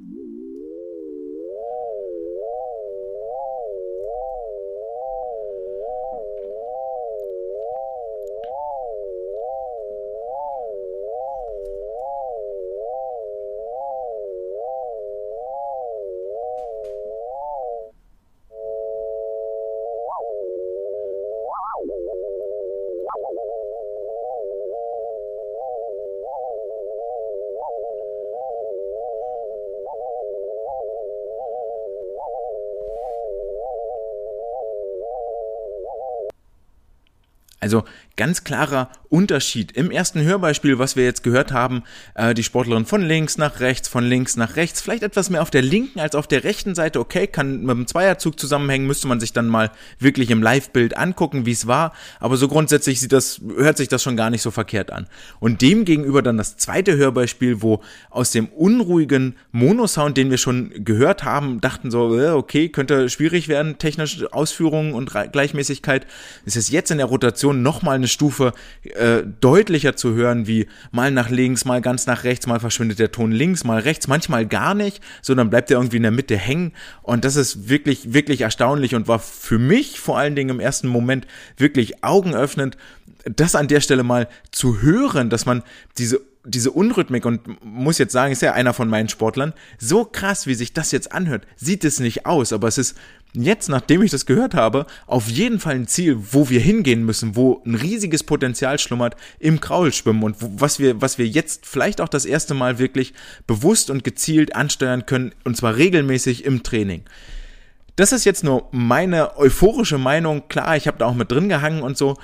Also ganz klarer Unterschied. Im ersten Hörbeispiel, was wir jetzt gehört haben, die Sportlerin von links nach rechts, vielleicht etwas mehr auf der linken als auf der rechten Seite. Okay, kann mit dem Zweierzug zusammenhängen, müsste man sich dann mal wirklich im Live-Bild angucken, wie es war. Aber so grundsätzlich hört sich das schon gar nicht so verkehrt an. Und dem gegenüber dann das zweite Hörbeispiel, wo aus dem unruhigen Monosound, den wir schon gehört haben, dachten so, okay, könnte schwierig werden, technische Ausführungen und Gleichmäßigkeit. Es ist jetzt in der Rotation nochmal eine Stufe deutlicher zu hören, wie mal nach links, mal ganz nach rechts, mal verschwindet der Ton links, mal rechts, manchmal gar nicht, sondern bleibt er irgendwie in der Mitte hängen, und das ist wirklich, wirklich erstaunlich und war für mich vor allen Dingen im ersten Moment wirklich augenöffnend, das an der Stelle mal zu hören, dass man diese Unrhythmik, und muss jetzt sagen, ist ja einer von meinen Sportlern, so krass, wie sich das jetzt anhört, sieht es nicht aus, aber es ist jetzt, nachdem ich das gehört habe, auf jeden Fall ein Ziel, wo wir hingehen müssen, wo ein riesiges Potenzial schlummert im Kraulschwimmen und was wir jetzt vielleicht auch das erste Mal wirklich bewusst und gezielt ansteuern können, und zwar regelmäßig im Training. Das ist jetzt nur meine euphorische Meinung, klar, ich habe da auch mit drin gehangen und so,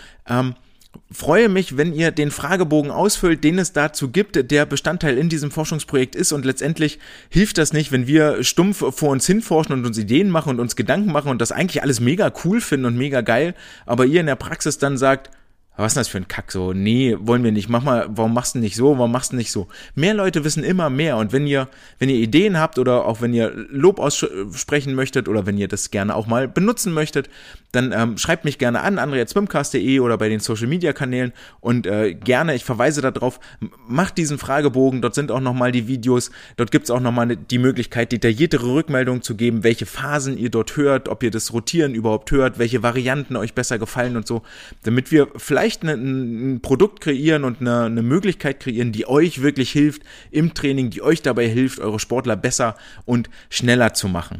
freue mich, wenn ihr den Fragebogen ausfüllt, den es dazu gibt, der Bestandteil in diesem Forschungsprojekt ist, und letztendlich hilft das nicht, wenn wir stumpf vor uns hinforschen und uns Ideen machen und uns Gedanken machen und das eigentlich alles mega cool finden und mega geil, aber ihr in der Praxis dann sagt, was ist denn das für ein Kack so? Nee, wollen wir nicht. Warum machst du nicht so? Warum machst du nicht so? Mehr Leute wissen immer mehr, und wenn ihr Ideen habt oder auch wenn ihr Lob aussprechen möchtet oder wenn ihr das gerne auch mal benutzen möchtet, dann schreibt mich gerne an, andre@swimcast.de oder bei den Social Media Kanälen, und gerne, ich verweise darauf, macht diesen Fragebogen, dort sind auch nochmal die Videos, dort gibt es auch nochmal die Möglichkeit, detailliertere Rückmeldungen zu geben, welche Phasen ihr dort hört, ob ihr das Rotieren überhaupt hört, welche Varianten euch besser gefallen und so, damit wir vielleicht ein Produkt kreieren und eine Möglichkeit kreieren, die euch wirklich hilft im Training, die euch dabei hilft, eure Sportler besser und schneller zu machen.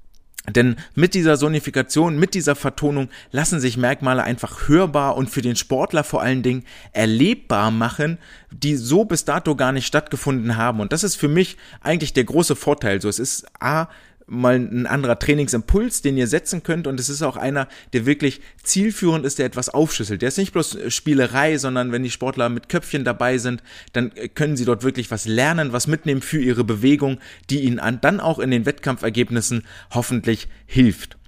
Denn mit dieser Sonifikation, mit dieser Vertonung lassen sich Merkmale einfach hörbar und für den Sportler vor allen Dingen erlebbar machen, die so bis dato gar nicht stattgefunden haben. Und das ist für mich eigentlich der große Vorteil. So, es ist mal ein anderer Trainingsimpuls, den ihr setzen könnt, und es ist auch einer, der wirklich zielführend ist, der etwas aufschlüsselt. Der ist nicht bloß Spielerei, sondern wenn die Sportler mit Köpfchen dabei sind, dann können sie dort wirklich was lernen, was mitnehmen für ihre Bewegung, die ihnen dann auch in den Wettkampfergebnissen hoffentlich hilft.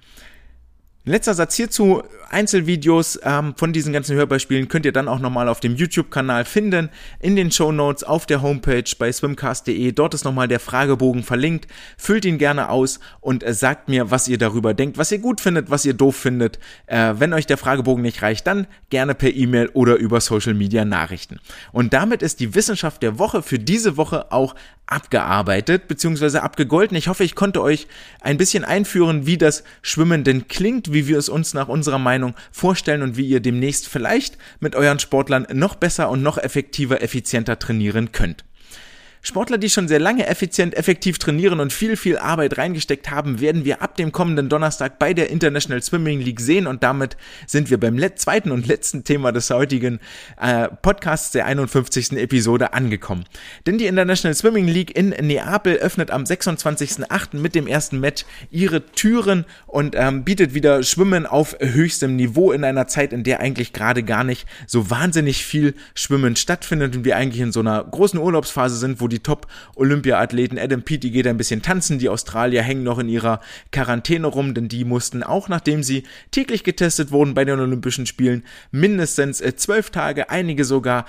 Letzter Satz hierzu, Einzelvideos von diesen ganzen Hörbeispielen könnt ihr dann auch nochmal auf dem YouTube-Kanal finden, in den Shownotes, auf der Homepage bei swimcast.de, dort ist nochmal der Fragebogen verlinkt, füllt ihn gerne aus und sagt mir, was ihr darüber denkt, was ihr gut findet, was ihr doof findet. Wenn euch der Fragebogen nicht reicht, dann gerne per E-Mail oder über Social Media Nachrichten. Und damit ist die Wissenschaft der Woche für diese Woche auch abgearbeitet bzw. abgegolten. Ich hoffe, ich konnte euch ein bisschen einführen, wie das Schwimmen denn klingt, wie wir es uns nach unserer Meinung vorstellen und wie ihr demnächst vielleicht mit euren Sportlern noch besser und noch effektiver, effizienter trainieren könnt. Sportler, die schon sehr lange effektiv trainieren und viel Arbeit reingesteckt haben, werden wir ab dem kommenden Donnerstag bei der International Swimming League sehen, und damit sind wir beim zweiten und letzten Thema des heutigen Podcasts der 51. Episode angekommen. Denn die International Swimming League in Neapel öffnet am 26.08. mit dem ersten Match ihre Türen und bietet wieder Schwimmen auf höchstem Niveau in einer Zeit, in der eigentlich gerade gar nicht so wahnsinnig viel Schwimmen stattfindet und wir eigentlich in so einer großen Urlaubsphase sind, wo die Top-Olympia-Athleten, Adam Peaty geht ein bisschen tanzen, die Australier hängen noch in ihrer Quarantäne rum, denn die mussten auch, nachdem sie täglich getestet wurden bei den Olympischen Spielen, mindestens 12 Tage, einige sogar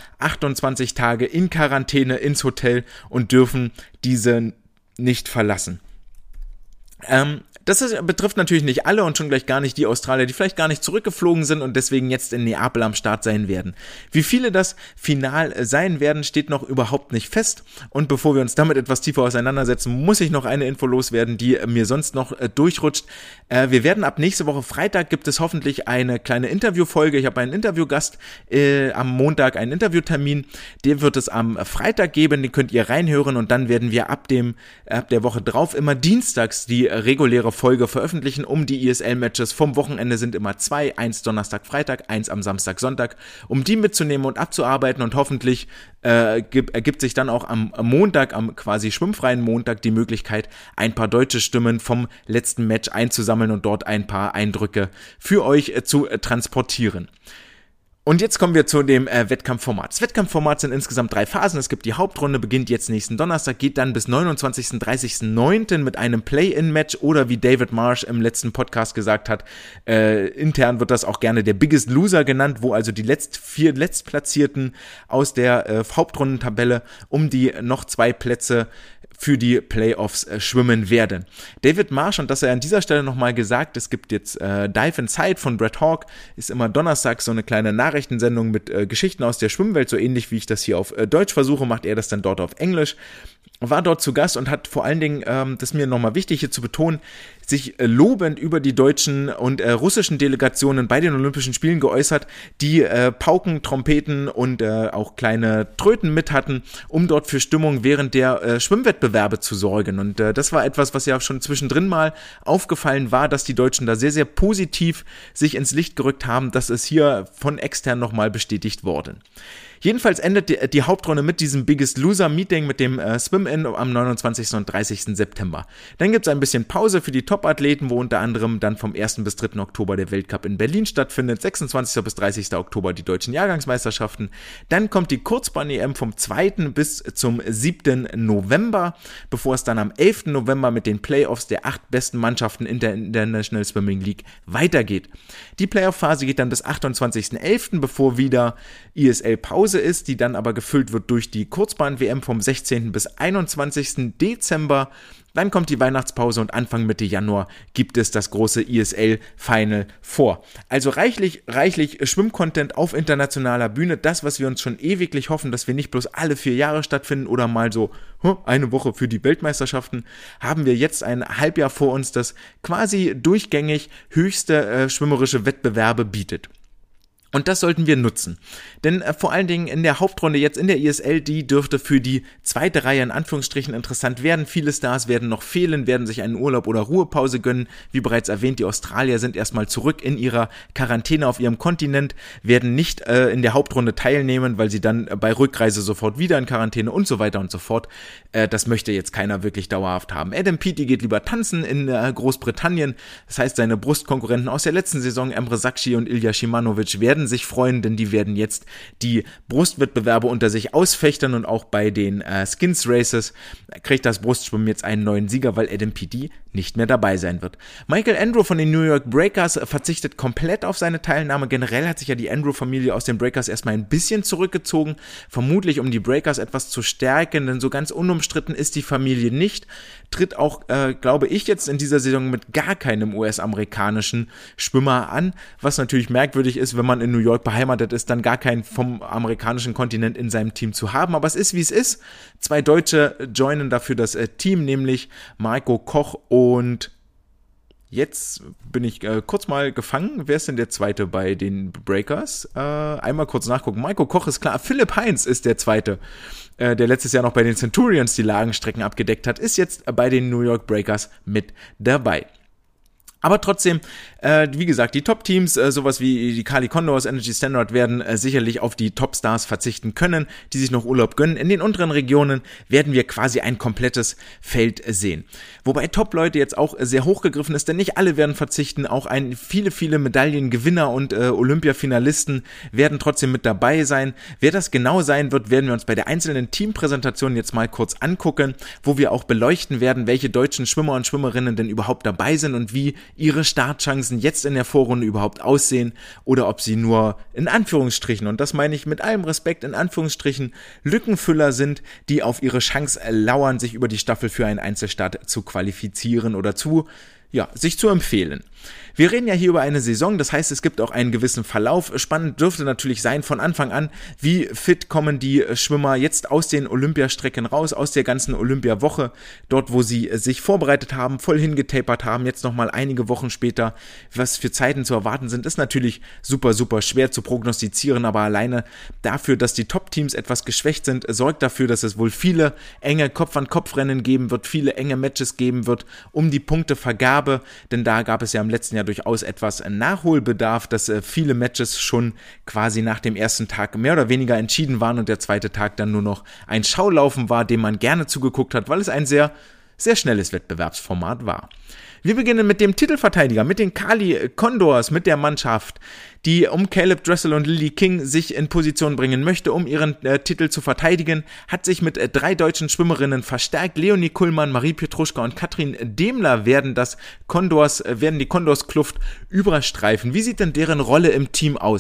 28 Tage in Quarantäne ins Hotel und dürfen diese nicht verlassen. Das betrifft natürlich nicht alle und schon gleich gar nicht die Australier, die vielleicht gar nicht zurückgeflogen sind und deswegen jetzt in Neapel am Start sein werden. Wie viele das final sein werden, steht noch überhaupt nicht fest. Und bevor wir uns damit etwas tiefer auseinandersetzen, muss ich noch eine Info loswerden, die mir sonst noch durchrutscht. Wir werden ab nächste Woche Freitag, gibt es hoffentlich eine kleine Interviewfolge. Ich habe einen Interviewgast am Montag, einen Interviewtermin. Den wird es am Freitag geben, den könnt ihr reinhören und dann werden wir ab der Woche drauf immer dienstags die reguläre Folge veröffentlichen, um die ISL-Matches vom Wochenende sind immer 2, 1 Donnerstag, Freitag, 1 am Samstag, Sonntag, um die mitzunehmen und abzuarbeiten und hoffentlich ergibt sich dann auch am Montag, am quasi schwimmfreien Montag die Möglichkeit, ein paar deutsche Stimmen vom letzten Match einzusammeln und dort ein paar Eindrücke für euch zu transportieren. Und jetzt kommen wir zu dem Wettkampfformat. Das Wettkampfformat sind insgesamt 3 Phasen. Es gibt die Hauptrunde, beginnt jetzt nächsten Donnerstag, geht dann bis 29. 30.09. mit einem Play-In-Match oder wie David Marsh im letzten Podcast gesagt hat, intern wird das auch gerne der Biggest Loser genannt, wo also die 4 Letztplatzierten aus der Hauptrundentabelle um die noch 2 Plätze für die Playoffs schwimmen werden. David Marsh, und das er an dieser Stelle nochmal gesagt, es gibt jetzt Dive Inside von Brett Hawke, ist immer donnerstags so eine kleine Nachrichtensendung mit Geschichten aus der Schwimmwelt, so ähnlich wie ich das hier auf Deutsch versuche, macht er das dann dort auf Englisch. war dort zu Gast und hat vor allen Dingen, das ist mir nochmal wichtig hier zu betonen, sich lobend über die deutschen und russischen Delegationen bei den Olympischen Spielen geäußert, die Pauken, Trompeten und auch kleine Tröten mit hatten, um dort für Stimmung während der Schwimmwettbewerbe zu sorgen. Und das war etwas, was ja schon zwischendrin mal aufgefallen war, dass die Deutschen da sehr, sehr positiv sich ins Licht gerückt haben. Das ist hier von extern nochmal bestätigt worden. Jedenfalls endet die Hauptrunde mit diesem Biggest Loser Meeting mit dem Swim-In am 29. und 30. September. Dann gibt es ein bisschen Pause für die Top-Athleten, wo unter anderem dann vom 1. bis 3. Oktober der Weltcup in Berlin stattfindet, 26. bis 30. Oktober die deutschen Jahrgangsmeisterschaften. Dann kommt die Kurzbahn-EM vom 2. bis zum 7. November, bevor es dann am 11. November mit den Playoffs der 8 besten Mannschaften in der International Swimming League weitergeht. Die Playoff-Phase geht dann bis 28.11., bevor wieder ISL-Pause ist, die dann aber gefüllt wird durch die Kurzbahn-WM vom 16. bis 21. Dezember. Dann kommt die Weihnachtspause und Anfang Mitte Januar gibt es das große ISL-Final vor. Also reichlich Schwimmcontent auf internationaler Bühne. Das, was wir uns schon ewiglich hoffen, dass wir nicht bloß alle 4 Jahre stattfinden oder mal so eine Woche für die Weltmeisterschaften, haben wir jetzt ein Halbjahr vor uns, das quasi durchgängig höchste schwimmerische Wettbewerbe bietet. Und das sollten wir nutzen. Denn vor allen Dingen in der Hauptrunde jetzt in der ISL, die dürfte für die zweite Reihe in Anführungsstrichen interessant werden. Viele Stars werden noch fehlen, werden sich einen Urlaub oder Ruhepause gönnen. Wie bereits erwähnt, die Australier sind erstmal zurück in ihrer Quarantäne auf ihrem Kontinent, werden nicht in der Hauptrunde teilnehmen, weil sie dann bei Rückreise sofort wieder in Quarantäne und so weiter und so fort. Das möchte jetzt keiner wirklich dauerhaft haben. Adam Peaty geht lieber tanzen in Großbritannien. Das heißt, seine Brustkonkurrenten aus der letzten Saison, Emre Sakshi und Ilya Shimanovic, werden sich freuen, denn die werden jetzt die Brustwettbewerbe unter sich ausfechten und auch bei den Skins Races kriegt das Brustschwimmen jetzt einen neuen Sieger, weil Adam Peaty nicht mehr dabei sein wird. Michael Andrew von den New York Breakers verzichtet komplett auf seine Teilnahme. Generell hat sich ja die Andrew-Familie aus den Breakers erstmal ein bisschen zurückgezogen, vermutlich um die Breakers etwas zu stärken, denn so ganz unumstritten ist die Familie nicht. Tritt auch, glaube ich, jetzt in dieser Saison mit gar keinem US-amerikanischen Schwimmer an, was natürlich merkwürdig ist, wenn man in New York beheimatet ist, dann gar keinen vom amerikanischen Kontinent in seinem Team zu haben. Aber es ist, wie es ist. 2 Deutsche joinen dafür das Team, nämlich Marco Koch und jetzt bin ich kurz mal gefangen. Wer ist denn der Zweite bei den Breakers? Einmal kurz nachgucken. Marco Koch ist klar. Philipp Heinz ist der Zweite, der letztes Jahr noch bei den Centurions die Lagenstrecken abgedeckt hat, ist jetzt bei den New York Breakers mit dabei. Aber trotzdem, wie gesagt, die Top-Teams, sowas wie die Cali Condors, Energy Standard, werden sicherlich auf die Top-Stars verzichten können, die sich noch Urlaub gönnen. In den unteren Regionen werden wir quasi ein komplettes Feld sehen. Wobei Top-Leute jetzt auch sehr hochgegriffen ist, denn nicht alle werden verzichten. Auch viele Medaillengewinner und Olympiafinalisten werden trotzdem mit dabei sein. Wer das genau sein wird, werden wir uns bei der einzelnen Teampräsentation jetzt mal kurz angucken, wo wir auch beleuchten werden, welche deutschen Schwimmer und Schwimmerinnen denn überhaupt dabei sind und wie ihre Startchancen jetzt in der Vorrunde überhaupt aussehen oder ob sie nur in Anführungsstrichen, und das meine ich mit allem Respekt, in Anführungsstrichen Lückenfüller sind, die auf ihre Chance lauern, sich über die Staffel für einen Einzelstart zu qualifizieren oder sich zu empfehlen. Wir reden ja hier über eine Saison, das heißt, es gibt auch einen gewissen Verlauf. Spannend dürfte natürlich sein von Anfang an, wie fit kommen die Schwimmer jetzt aus den Olympiastrecken raus, aus der ganzen Olympiawoche, dort wo sie sich vorbereitet haben, voll hingetapert haben, jetzt nochmal einige Wochen später, was für Zeiten zu erwarten sind, ist natürlich super schwer zu prognostizieren, aber alleine dafür, dass die Top-Teams etwas geschwächt sind, sorgt dafür, dass es wohl viele enge Kopf-an-Kopf-Rennen geben wird, viele enge Matches geben wird, um die Punktevergabe, denn da gab es ja im letzten Jahr durchaus etwas Nachholbedarf, dass viele Matches schon quasi nach dem ersten Tag mehr oder weniger entschieden waren und der zweite Tag dann nur noch ein Schaulaufen war, dem man gerne zugeguckt hat, weil es ein sehr schnelles Wettbewerbsformat war. Wir beginnen mit dem Titelverteidiger, mit den Cali Condors, mit der Mannschaft, die um Caleb Dressel und Lily King sich in Position bringen möchte, um ihren Titel zu verteidigen, hat sich mit 3 deutschen Schwimmerinnen verstärkt. Leonie Kullmann, Marie Pietruschka und Katrin Demler werden die Condors-Kluft überstreifen. Wie sieht denn deren Rolle im Team aus?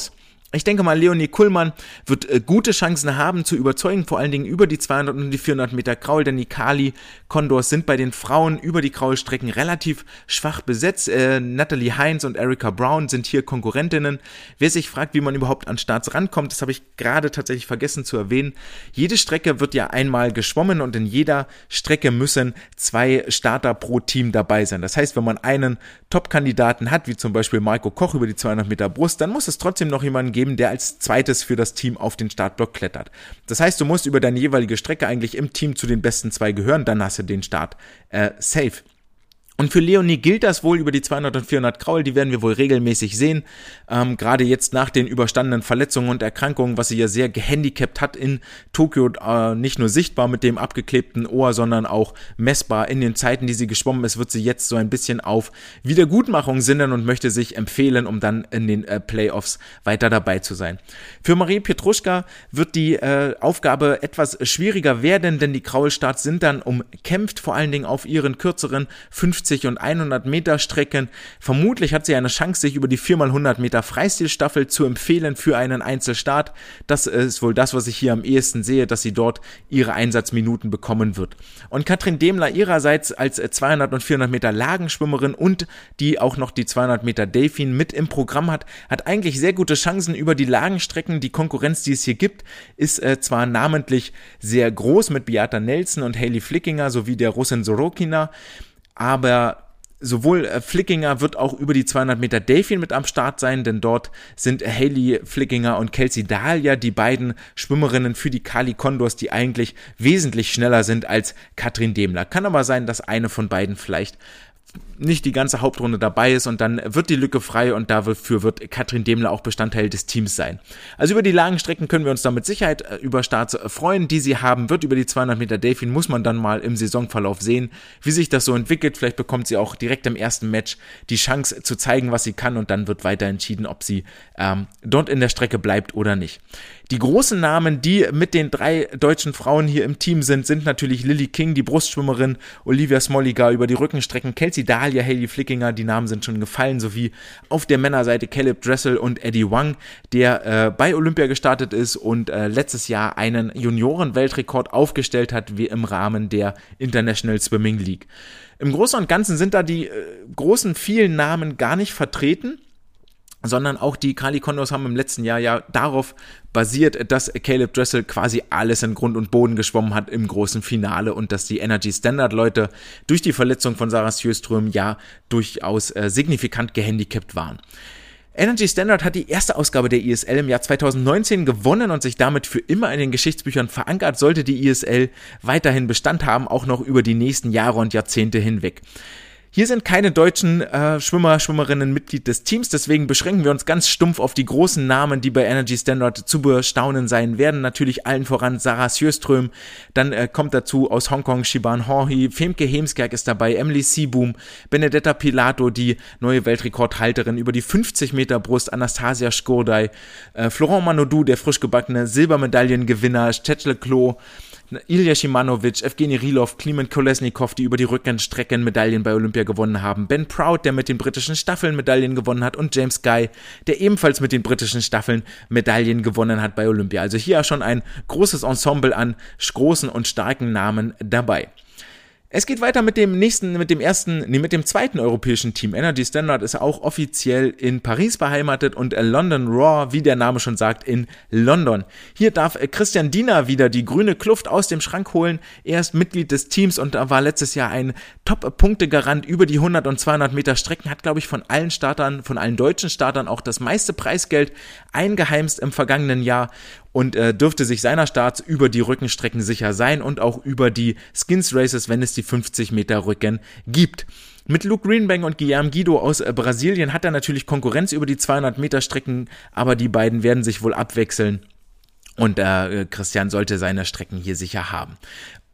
Ich denke mal, Leonie Kullmann wird gute Chancen haben zu überzeugen, vor allen Dingen über die 200 und die 400 Meter Kraul, denn die Kali Condors sind bei den Frauen über die Kraulstrecken relativ schwach besetzt. Natalie Heinz und Erica Brown sind hier Konkurrentinnen. Wer sich fragt, wie man überhaupt an Starts rankommt, das habe ich gerade tatsächlich vergessen zu erwähnen. Jede Strecke wird ja einmal geschwommen und in jeder Strecke müssen 2 Starter pro Team dabei sein. Das heißt, wenn man einen Top-Kandidaten hat, wie zum Beispiel Marco Koch über die 200 Meter Brust, dann muss es trotzdem noch jemanden geben, der als zweites für das Team auf den Startblock klettert. Das heißt, du musst über deine jeweilige Strecke eigentlich im Team zu den besten 2 gehören, dann hast du den Start safe. Und für Leonie gilt das wohl über die 200 und 400 Kraul, die werden wir wohl regelmäßig sehen, gerade jetzt nach den überstandenen Verletzungen und Erkrankungen, was sie ja sehr gehandicapt hat in Tokio, nicht nur sichtbar mit dem abgeklebten Ohr, sondern auch messbar in den Zeiten, die sie geschwommen ist, wird sie jetzt so ein bisschen auf Wiedergutmachung sinnen und möchte sich empfehlen, um dann in den Playoffs weiter dabei zu sein. Für Marie Petruschka wird die Aufgabe etwas schwieriger werden, denn die Kraulstarts sind dann umkämpft, vor allen Dingen auf ihren kürzeren 50 und 100 Meter Strecken. Vermutlich hat sie eine Chance, sich über die 4x100 Meter Freistilstaffel zu empfehlen für einen Einzelstart. Das ist wohl das, was ich hier am ehesten sehe, dass sie dort ihre Einsatzminuten bekommen wird. Und Katrin Demler ihrerseits als 200 und 400 Meter Lagenschwimmerin und die auch noch die 200 Meter Delfin mit im Programm hat eigentlich sehr gute Chancen über die Lagenstrecken. Die Konkurrenz, die es hier gibt, ist zwar namentlich sehr groß mit Beata Nelson und Hailey Flickinger sowie der Russin Sorokina, aber sowohl Flickinger wird auch über die 200 Meter Delfin mit am Start sein, denn dort sind Hailey Flickinger und Kelsey Dahlia die beiden Schwimmerinnen für die Kali Condors, die eigentlich wesentlich schneller sind als Katrin Demler. Kann aber sein, dass eine von beiden vielleicht nicht die ganze Hauptrunde dabei ist und dann wird die Lücke frei und dafür wird Katrin Demler auch Bestandteil des Teams sein. Also über die Lagenstrecken können wir uns da mit Sicherheit über Starts freuen, die sie haben wird. Über die 200 Meter Delfin muss man dann mal im Saisonverlauf sehen, wie sich das so entwickelt. Vielleicht bekommt sie auch direkt im ersten Match die Chance zu zeigen, was sie kann und dann wird weiter entschieden, ob sie dort in der Strecke bleibt oder nicht. Die großen Namen, die mit den 3 deutschen Frauen hier im Team sind natürlich Lily King, die Brustschwimmerin, Olivia Smoliga über die Rückenstrecken, Kelsey Dahlia, Hailey Flickinger, die Namen sind schon gefallen, sowie auf der Männerseite Caleb Dressel und Eddie Wang, der bei Olympia gestartet ist und letztes Jahr einen Junioren-Weltrekord aufgestellt hat, wie im Rahmen der International Swimming League. Im Großen und Ganzen sind da die großen, vielen Namen gar nicht vertreten, sondern auch die Kali Condors haben im letzten Jahr ja darauf basiert, dass Caleb Dressel quasi alles in Grund und Boden geschwommen hat im großen Finale und dass die Energy Standard Leute durch die Verletzung von Sarah Sjöström ja durchaus signifikant gehandicapt waren. Energy Standard hat die erste Ausgabe der ISL im Jahr 2019 gewonnen und sich damit für immer in den Geschichtsbüchern verankert, sollte die ISL weiterhin Bestand haben, auch noch über die nächsten Jahre und Jahrzehnte hinweg. Hier sind keine deutschen Schwimmerinnen Mitglied des Teams, deswegen beschränken wir uns ganz stumpf auf die großen Namen, die bei Energy Standard zu bestaunen sein werden. Natürlich allen voran Sarah Sjöström, dann kommt dazu aus Hongkong Shiban Horhi, Femke Heemskerk ist dabei, Emily Seeboom, Benedetta Pilato, die neue Weltrekordhalterin über die 50 Meter Brust, Anastasia Skordai, Florent Manodou, der frisch gebackene Silbermedaillengewinner, Szczęsław Klo, Ilya Shimanovic, Evgeny Rilov, Kliment Kolesnikov, die über die Rückenstrecken Medaillen bei Olympia gewonnen haben, Ben Proud, der mit den britischen Staffeln Medaillen gewonnen hat und James Guy, der ebenfalls mit den britischen Staffeln Medaillen gewonnen hat bei Olympia. Also hier schon ein großes Ensemble an großen und starken Namen dabei. Es geht weiter mit dem zweiten europäischen Team. Energy Standard ist auch offiziell in Paris beheimatet und London Raw, wie der Name schon sagt, in London. Hier darf Christian Diener wieder die grüne Kluft aus dem Schrank holen. Er ist Mitglied des Teams und war letztes Jahr ein Top-Punktegarant über die 100 und 200 Meter Strecken, hat, glaube ich, von allen deutschen Startern auch das meiste Preisgeld eingeheimst im vergangenen Jahr und dürfte sich seiner Starts über die Rückenstrecken sicher sein und auch über die Skins Races, wenn es die 50 Meter Rücken gibt. Mit Luke Greenbank und Guilherme Guido aus Brasilien hat er natürlich Konkurrenz über die 200 Meter Strecken, aber die beiden werden sich wohl abwechseln und Christian sollte seine Strecken hier sicher haben.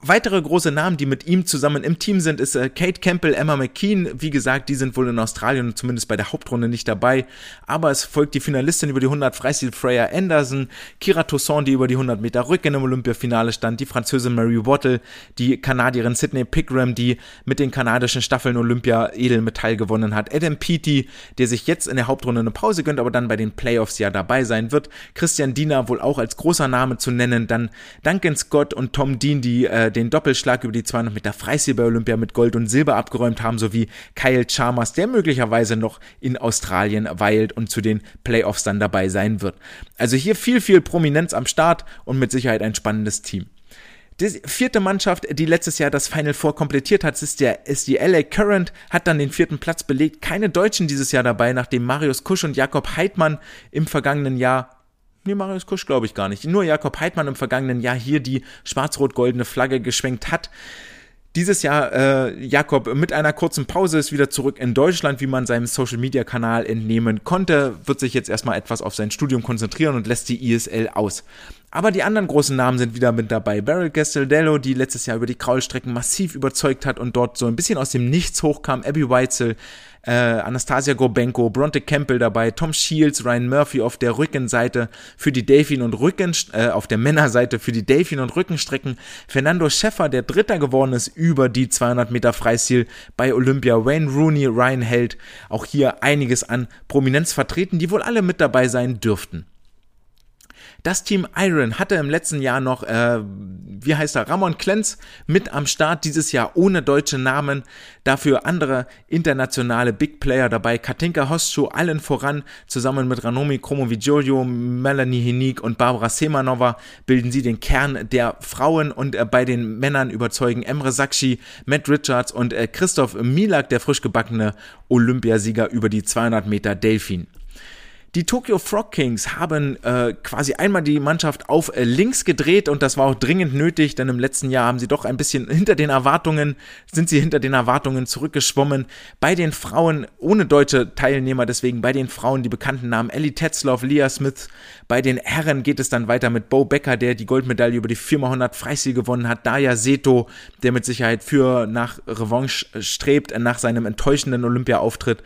Weitere große Namen, die mit ihm zusammen im Team sind, ist Kate Campbell, Emma McKean. Wie gesagt, die sind wohl in Australien zumindest bei der Hauptrunde nicht dabei. Aber es folgt die Finalistin über die 100 Freistil Freya Anderson, Kira Toussaint, die über die 100 Meter Rücken im Olympiafinale stand, die Französin Mary Wattle, die Kanadierin Sydney Pigram, die mit den kanadischen Staffeln Olympia Edelmetall gewonnen hat, Adam Peaty, der sich jetzt in der Hauptrunde eine Pause gönnt, aber dann bei den Playoffs ja dabei sein wird, Christian Diener wohl auch als großer Name zu nennen, dann Duncan Scott und Tom Dean, die den Doppelschlag über die 200 Meter Freistil bei Olympia mit Gold und Silber abgeräumt haben, sowie Kyle Chalmers, der möglicherweise noch in Australien weilt und zu den Playoffs dann dabei sein wird. Also hier viel Prominenz am Start und mit Sicherheit ein spannendes Team. Die vierte Mannschaft, die letztes Jahr das Final Four komplettiert hat, ist die LA Current, hat dann den 4. Platz belegt. Keine Deutschen dieses Jahr dabei, nachdem Marius Kusch und Jakob Heidmann im vergangenen Jahr Marius Kusch glaube ich gar nicht. Nur Jakob Heidmann im vergangenen Jahr hier die schwarz-rot-goldene Flagge geschwenkt hat. Dieses Jahr Jakob mit einer kurzen Pause ist wieder zurück in Deutschland, wie man seinem Social-Media-Kanal entnehmen konnte, wird sich jetzt erstmal etwas auf sein Studium konzentrieren und lässt die ISL aus. Aber die anderen großen Namen sind wieder mit dabei. Beryl Gastaldello, die letztes Jahr über die Kraulstrecken massiv überzeugt hat und dort so ein bisschen aus dem Nichts hochkam. Abby Weitzel, Anastasia Gorbenko, Bronte Campbell dabei, Tom Shields, Ryan Murphy auf der Rückenseite für die Delfin- und auf der Männerseite für die Delfin- und Rückenstrecken, Fernando Schäffer, der Dritter geworden ist über die 200 Meter Freistil bei Olympia, Wayne Rooney, Ryan Held, auch hier einiges an Prominenz vertreten, die wohl alle mit dabei sein dürften. Das Team Iron hatte im letzten Jahr noch, Ramon Klenz mit am Start, dieses Jahr ohne deutsche Namen, dafür andere internationale Big Player dabei, Katinka Hostschuh allen voran, zusammen mit Ranomi Kromowidjojo, Melanie Henig und Barbara Semanova bilden sie den Kern der Frauen und bei den Männern überzeugen Emre Sakshi, Matt Richards und Christoph Milak, der frisch gebackene Olympiasieger über die 200 Meter Delfin. Die Tokyo Frog Kings haben quasi einmal die Mannschaft auf links gedreht und das war auch dringend nötig, denn im letzten Jahr haben sie doch ein bisschen hinter den Erwartungen zurückgeschwommen. Bei den Frauen ohne deutsche Teilnehmer, deswegen bei den Frauen die bekannten Namen Ellie Tetzloff, Leah Smith. Bei den Herren geht es dann weiter mit Bo Becker, der die Goldmedaille über die 4x100 Freistil gewonnen hat. Daya Seto, der mit Sicherheit nach Revanche strebt nach seinem enttäuschenden Olympia-Auftritt.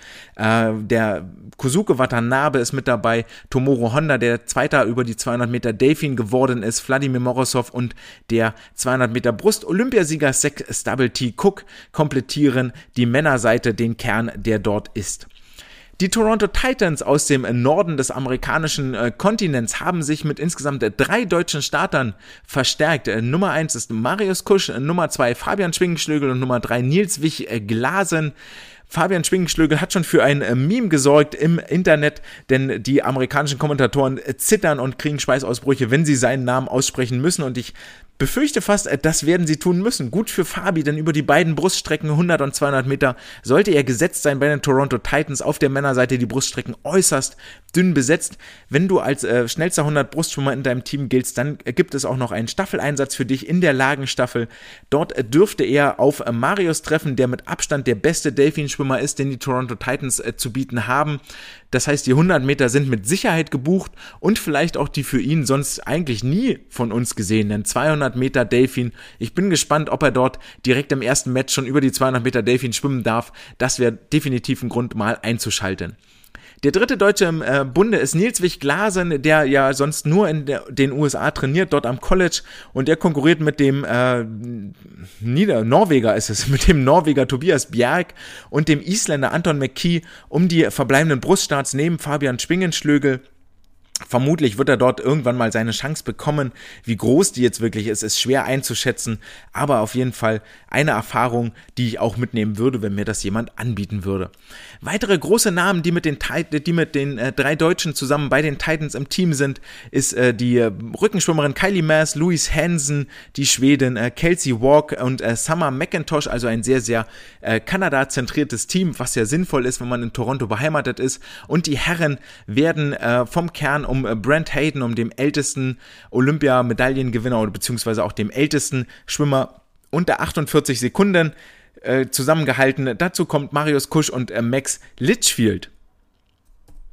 Der Kosuke Watanabe ist mit dabei, Tomohiro Honda, der Zweiter über die 200 Meter Delfin geworden ist, Wladimir Morozov und der 200 Meter Brust-Olympiasieger Zach Stubble-T. Cook komplettieren die Männerseite, den Kern, der dort ist. Die Toronto Titans aus dem Norden des amerikanischen Kontinents haben sich mit insgesamt 3 deutschen Startern verstärkt. Nummer 1 ist Marius Kusch, Nummer 2 Fabian Schwingenschlögl und Nummer 3 Nils Wich-Glasen. Fabian Schwingenschlögl hat schon für ein Meme gesorgt im Internet, denn die amerikanischen Kommentatoren zittern und kriegen Schweißausbrüche, wenn sie seinen Namen aussprechen müssen, und ich befürchte fast, das werden sie tun müssen. Gut für Fabi, denn über die beiden Bruststrecken 100 und 200 Meter sollte er gesetzt sein bei den Toronto Titans. Auf der Männerseite die Bruststrecken äußerst dünn besetzt. Wenn du als schnellster 100 Brustschwimmer in deinem Team giltst, dann gibt es auch noch einen Staffeleinsatz für dich in der Lagenstaffel. Dort dürfte er auf Marius treffen, der mit Abstand der beste Delfinschwimmer ist, den die Toronto Titans zu bieten haben. Das heißt, die 100 Meter sind mit Sicherheit gebucht und vielleicht auch die für ihn sonst eigentlich nie von uns gesehenen 200 Meter Delfin. Ich bin gespannt, ob er dort direkt im ersten Match schon über die 200 Meter Delfin schwimmen darf. Das wäre definitiv ein Grund, mal einzuschalten. Der dritte Deutsche im Bunde ist Nils Wich-Glasen, der ja sonst nur in den USA trainiert, dort am College, und der konkurriert mit dem Norweger mit dem Norweger Tobias Bjerg und dem Isländer Anton McKee um die verbleibenden Bruststarts neben Fabian Schwingenschlögl. Vermutlich wird er dort irgendwann mal seine Chance bekommen. Wie groß die jetzt wirklich ist schwer einzuschätzen, aber auf jeden Fall eine Erfahrung, die ich auch mitnehmen würde, wenn mir das jemand anbieten würde. Weitere große Namen, die mit den 3 Deutschen zusammen bei den Titans im Team sind, ist die Rückenschwimmerin Kylie Maas, Louise Hansen, die Schwedin Kelsey Walk und Summer McIntosh, also ein sehr, sehr Kanada-zentriertes Team, was ja sinnvoll ist, wenn man in Toronto beheimatet ist. Und die Herren werden vom Kern um Brent Hayden, um dem ältesten Olympia-Medaillengewinner oder beziehungsweise auch dem ältesten Schwimmer unter 48 Sekunden zusammengehalten. Dazu kommt Marius Kusch und Max Litchfield.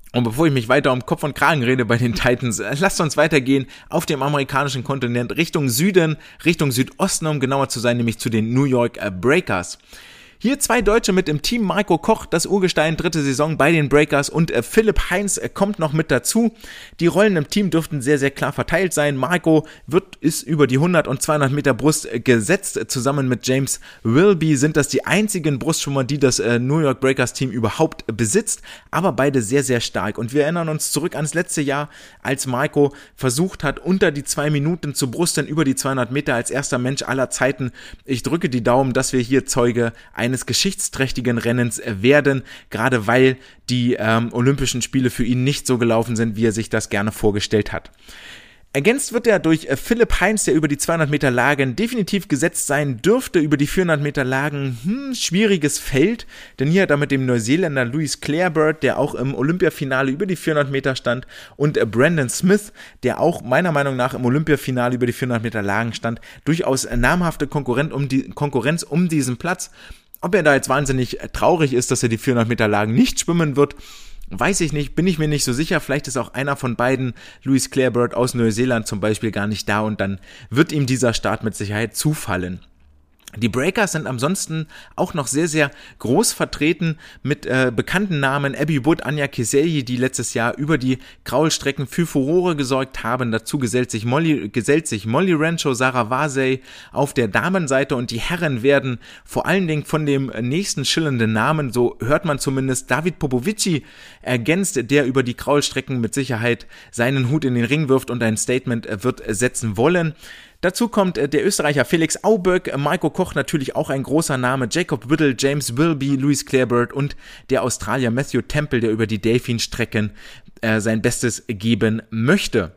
Und bevor ich mich weiter um Kopf und Kragen rede bei den Titans, lasst uns weitergehen auf dem amerikanischen Kontinent Richtung Süden, Richtung Südosten, um genauer zu sein, nämlich zu den New York Breakers. Hier 2 Deutsche mit im Team, Marco Koch, das Urgestein, 3. Saison bei den Breakers und Philipp Heinz kommt noch mit dazu. Die Rollen im Team dürften sehr, sehr klar verteilt sein. Marco ist über die 100 und 200 Meter Brust gesetzt. Zusammen mit James Wilby sind das die einzigen Brustschwimmer, die das New York Breakers Team überhaupt besitzt, aber beide sehr, sehr stark. Und wir erinnern uns zurück ans letzte Jahr, als Marco versucht hat, unter die 2 Minuten zu brusten, über die 200 Meter als erster Mensch aller Zeiten. Ich drücke die Daumen, dass wir hier Zeuge eines geschichtsträchtigen Rennens werden, gerade weil die Olympischen Spiele für ihn nicht so gelaufen sind, wie er sich das gerne vorgestellt hat. Ergänzt wird er durch Philipp Heinz, der über die 200 Meter Lagen definitiv gesetzt sein dürfte. Über die 400 Meter Lagen, schwieriges Feld, denn hier hat er mit dem Neuseeländer Louis Clareburt, der auch im Olympiafinale über die 400 Meter stand, und Brandon Smith, der auch meiner Meinung nach im Olympiafinale über die 400 Meter Lagen stand, durchaus namhafte Konkurrenz um diesen Platz. Ob er da jetzt wahnsinnig traurig ist, dass er die 400 Meter Lagen nicht schwimmen wird, weiß ich nicht, bin ich mir nicht so sicher. Vielleicht ist auch einer von beiden, Louis Clareburt aus Neuseeland zum Beispiel, gar nicht da und dann wird ihm dieser Start mit Sicherheit zufallen. Die Breakers sind ansonsten auch noch sehr, sehr groß vertreten mit bekannten Namen Abby Wood, Anja Keselji, die letztes Jahr über die Kraulstrecken für Furore gesorgt haben. Dazu gesellt sich Molly Rancho, Sarah Vasey auf der Damenseite und die Herren werden vor allen Dingen von dem nächsten schillernden Namen, so hört man zumindest, David Popovici ergänzt, der über die Kraulstrecken mit Sicherheit seinen Hut in den Ring wirft und ein Statement wird setzen wollen. Dazu kommt der Österreicher Felix Auböck, Marco Koch natürlich auch ein großer Name, Jacob Whittle, James Wilby, Louis Clareburt und der Australier Matthew Temple, der über die Delfin-Strecken sein Bestes geben möchte.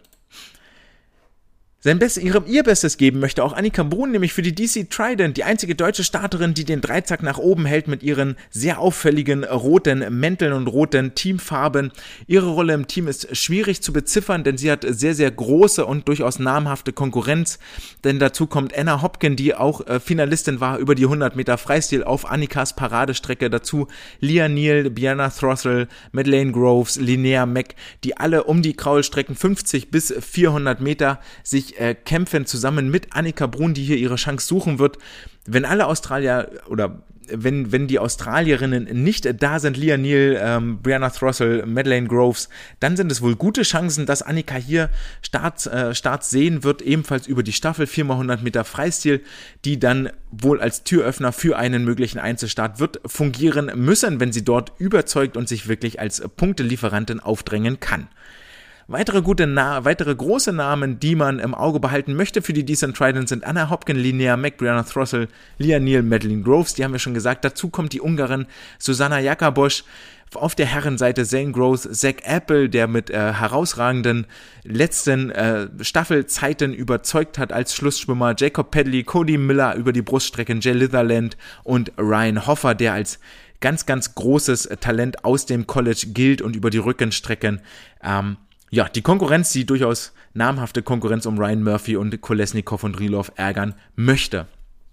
Ihr Bestes geben möchte auch Annika Brun, nämlich für die DC Trident, die einzige deutsche Starterin, die den Dreizack nach oben hält mit ihren sehr auffälligen roten Mänteln und roten Teamfarben. Ihre Rolle im Team ist schwierig zu beziffern, denn sie hat sehr, sehr große und durchaus namhafte Konkurrenz, denn dazu kommt Anna Hopkin, die auch Finalistin war über die 100 Meter Freistil auf Annikas Paradestrecke, dazu Leah Neal, Bianna Throssell, Madeleine Groves, Linnea Mack, die alle um die Kraulstrecken 50 bis 400 Meter sich kämpfen, zusammen mit Annika Brun, die hier ihre Chance suchen wird. Wenn alle Australier oder wenn die Australierinnen nicht da sind, Leah Neal, Bianna Throssell, Madeleine Groves, dann sind es wohl gute Chancen, dass Annika hier Starts sehen wird, ebenfalls über die Staffel 4x100 Meter Freistil, die dann wohl als Türöffner für einen möglichen Einzelstart wird fungieren müssen, wenn sie dort überzeugt und sich wirklich als Punktelieferantin aufdrängen kann. Weitere große Namen, die man im Auge behalten möchte für die Decent Trident, sind Anna Hopkin, Linnea Mack, Bianna Throssell, Leah Neal, Madeleine Groves, die haben wir schon gesagt. Dazu kommt die Ungarin Susanna Jakabosch. Auf der Herrenseite Zane Gross, Zach Apple, der mit herausragenden letzten Staffelzeiten überzeugt hat als Schlussschwimmer, Jacob Pedley, Cody Miller über die Bruststrecken, Jay Litherland und Ryan Hoffer, der als ganz, ganz großes Talent aus dem College gilt und über die Rückenstrecken die Konkurrenz, die durchaus namhafte Konkurrenz um Ryan Murphy und Kolesnikov und Rilov ärgern möchte.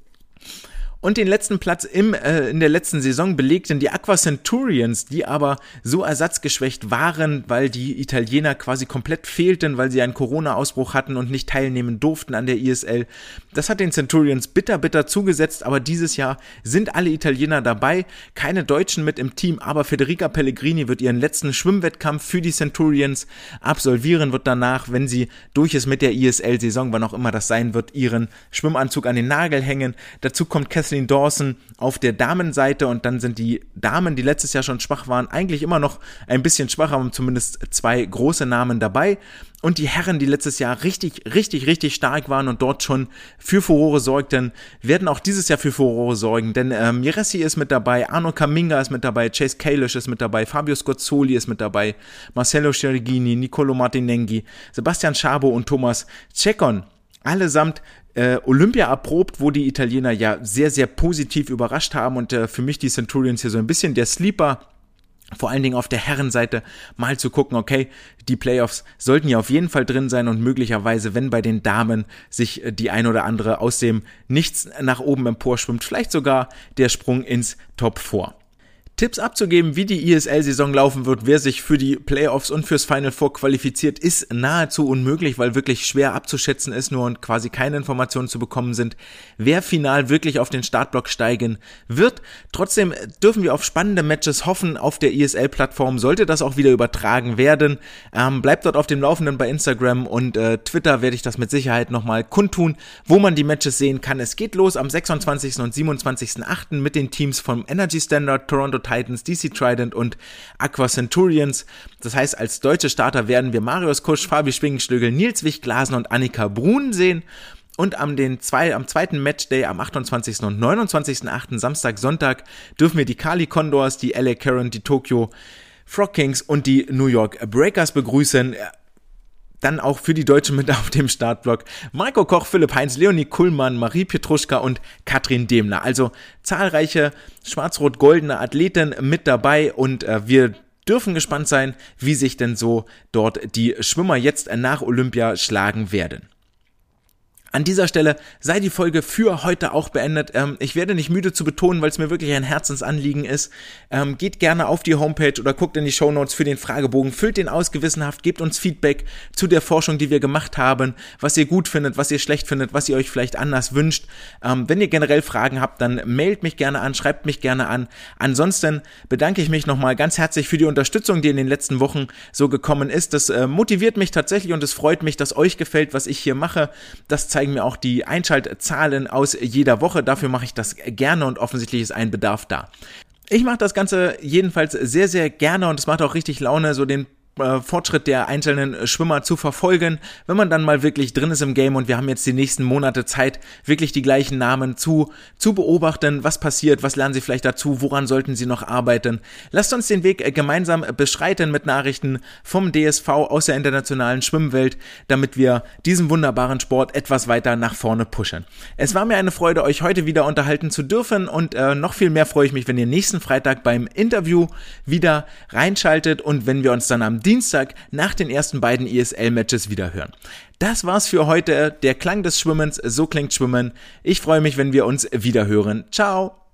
Und den letzten Platz in der letzten Saison belegten die Aqua Centurions, die aber so ersatzgeschwächt waren, weil die Italiener quasi komplett fehlten, weil sie einen Corona-Ausbruch hatten und nicht teilnehmen durften an der ISL. Das hat den Centurions bitter zugesetzt, aber dieses Jahr sind alle Italiener dabei, keine Deutschen mit im Team, aber Federica Pellegrini wird ihren letzten Schwimmwettkampf für die Centurions absolvieren, wird danach, wenn sie durch ist mit der ISL-Saison, wann auch immer das sein wird, ihren Schwimmanzug an den Nagel hängen. Dazu kommt Kathleen Dawson auf der Damenseite und dann sind die Damen, die letztes Jahr schon schwach waren, eigentlich immer noch ein bisschen schwach, haben zumindest 2 große Namen dabei. Und die Herren, die letztes Jahr richtig stark waren und dort schon für Furore sorgten, werden auch dieses Jahr für Furore sorgen, denn Miressi ist mit dabei, Arno Kaminga ist mit dabei, Chase Kalish ist mit dabei, Fabio Scozzoli ist mit dabei, Marcello Scerigini, Nicolo Martinenghi, Sebastian Szabo und Thomas Cecon. Allesamt Olympia erprobt, wo die Italiener ja sehr, sehr positiv überrascht haben und für mich die Centurions hier so ein bisschen der Sleeper, vor allen Dingen auf der Herrenseite mal zu gucken, okay, die Playoffs sollten ja auf jeden Fall drin sein und möglicherweise, wenn bei den Damen sich die ein oder andere aus dem Nichts nach oben emporschwimmt, vielleicht sogar der Sprung ins Top 4. Tipps abzugeben, wie die ISL-Saison laufen wird, wer sich für die Playoffs und fürs Final Four qualifiziert, ist nahezu unmöglich, weil wirklich schwer abzuschätzen ist nur und quasi keine Informationen zu bekommen sind, wer final wirklich auf den Startblock steigen wird. Trotzdem dürfen wir auf spannende Matches hoffen auf der ISL-Plattform, sollte das auch wieder übertragen werden. Bleibt dort auf dem Laufenden bei Instagram und Twitter werde ich das mit Sicherheit nochmal kundtun, wo man die Matches sehen kann. Es geht los am 26. und 27.8. mit den Teams vom Energy Standard, Toronto Titans, DC Trident und Aqua Centurions. Das heißt, als deutsche Starter werden wir Marius Kusch, Fabi Schwingenschlögel, Nils Wich-Glasen und Annika Brun sehen. Und am zweiten Matchday, am 28. und 29.8. Samstag, Sonntag, dürfen wir die Kali Condors, die LA Current, die Tokyo Frog Kings und die New York Breakers begrüßen. Dann auch für die Deutschen mit auf dem Startblock Marco Koch, Philipp Heinz, Leonie Kuhlmann, Marie Pietruschka und Katrin Demler. Also zahlreiche schwarz-rot-goldene Athleten mit dabei und wir dürfen gespannt sein, wie sich denn so dort die Schwimmer jetzt nach Olympia schlagen werden. An dieser Stelle sei die Folge für heute auch beendet. Ich werde nicht müde zu betonen, weil es mir wirklich ein Herzensanliegen ist. Geht gerne auf die Homepage oder guckt in die Shownotes für den Fragebogen, füllt den aus gewissenhaft, gebt uns Feedback zu der Forschung, die wir gemacht haben, was ihr gut findet, was ihr schlecht findet, was ihr euch vielleicht anders wünscht. Wenn ihr generell Fragen habt, dann mailt mich gerne an, schreibt mich gerne an. Ansonsten bedanke ich mich nochmal ganz herzlich für die Unterstützung, die in den letzten Wochen so gekommen ist. Das motiviert mich tatsächlich und es freut mich, dass euch gefällt, was ich hier mache. Das zeigen mir auch die Einschaltzahlen aus jeder Woche. Dafür mache ich das gerne und offensichtlich ist ein Bedarf da. Ich mache das Ganze jedenfalls sehr, sehr gerne und es macht auch richtig Laune, so den Fortschritt der einzelnen Schwimmer zu verfolgen, wenn man dann mal wirklich drin ist im Game und wir haben jetzt die nächsten Monate Zeit, wirklich die gleichen Namen zu beobachten, was passiert, was lernen sie vielleicht dazu, woran sollten sie noch arbeiten. Lasst uns den Weg gemeinsam beschreiten mit Nachrichten vom DSV aus der internationalen Schwimmwelt, damit wir diesen wunderbaren Sport etwas weiter nach vorne pushen. Es war mir eine Freude, euch heute wieder unterhalten zu dürfen und noch viel mehr freue ich mich, wenn ihr nächsten Freitag beim Interview wieder reinschaltet und wenn wir uns dann am Dienstag nach den ersten beiden ISL-Matches wieder hören. Das war's für heute. Der Klang des Schwimmens, so klingt Schwimmen. Ich freue mich, wenn wir uns wieder hören. Ciao!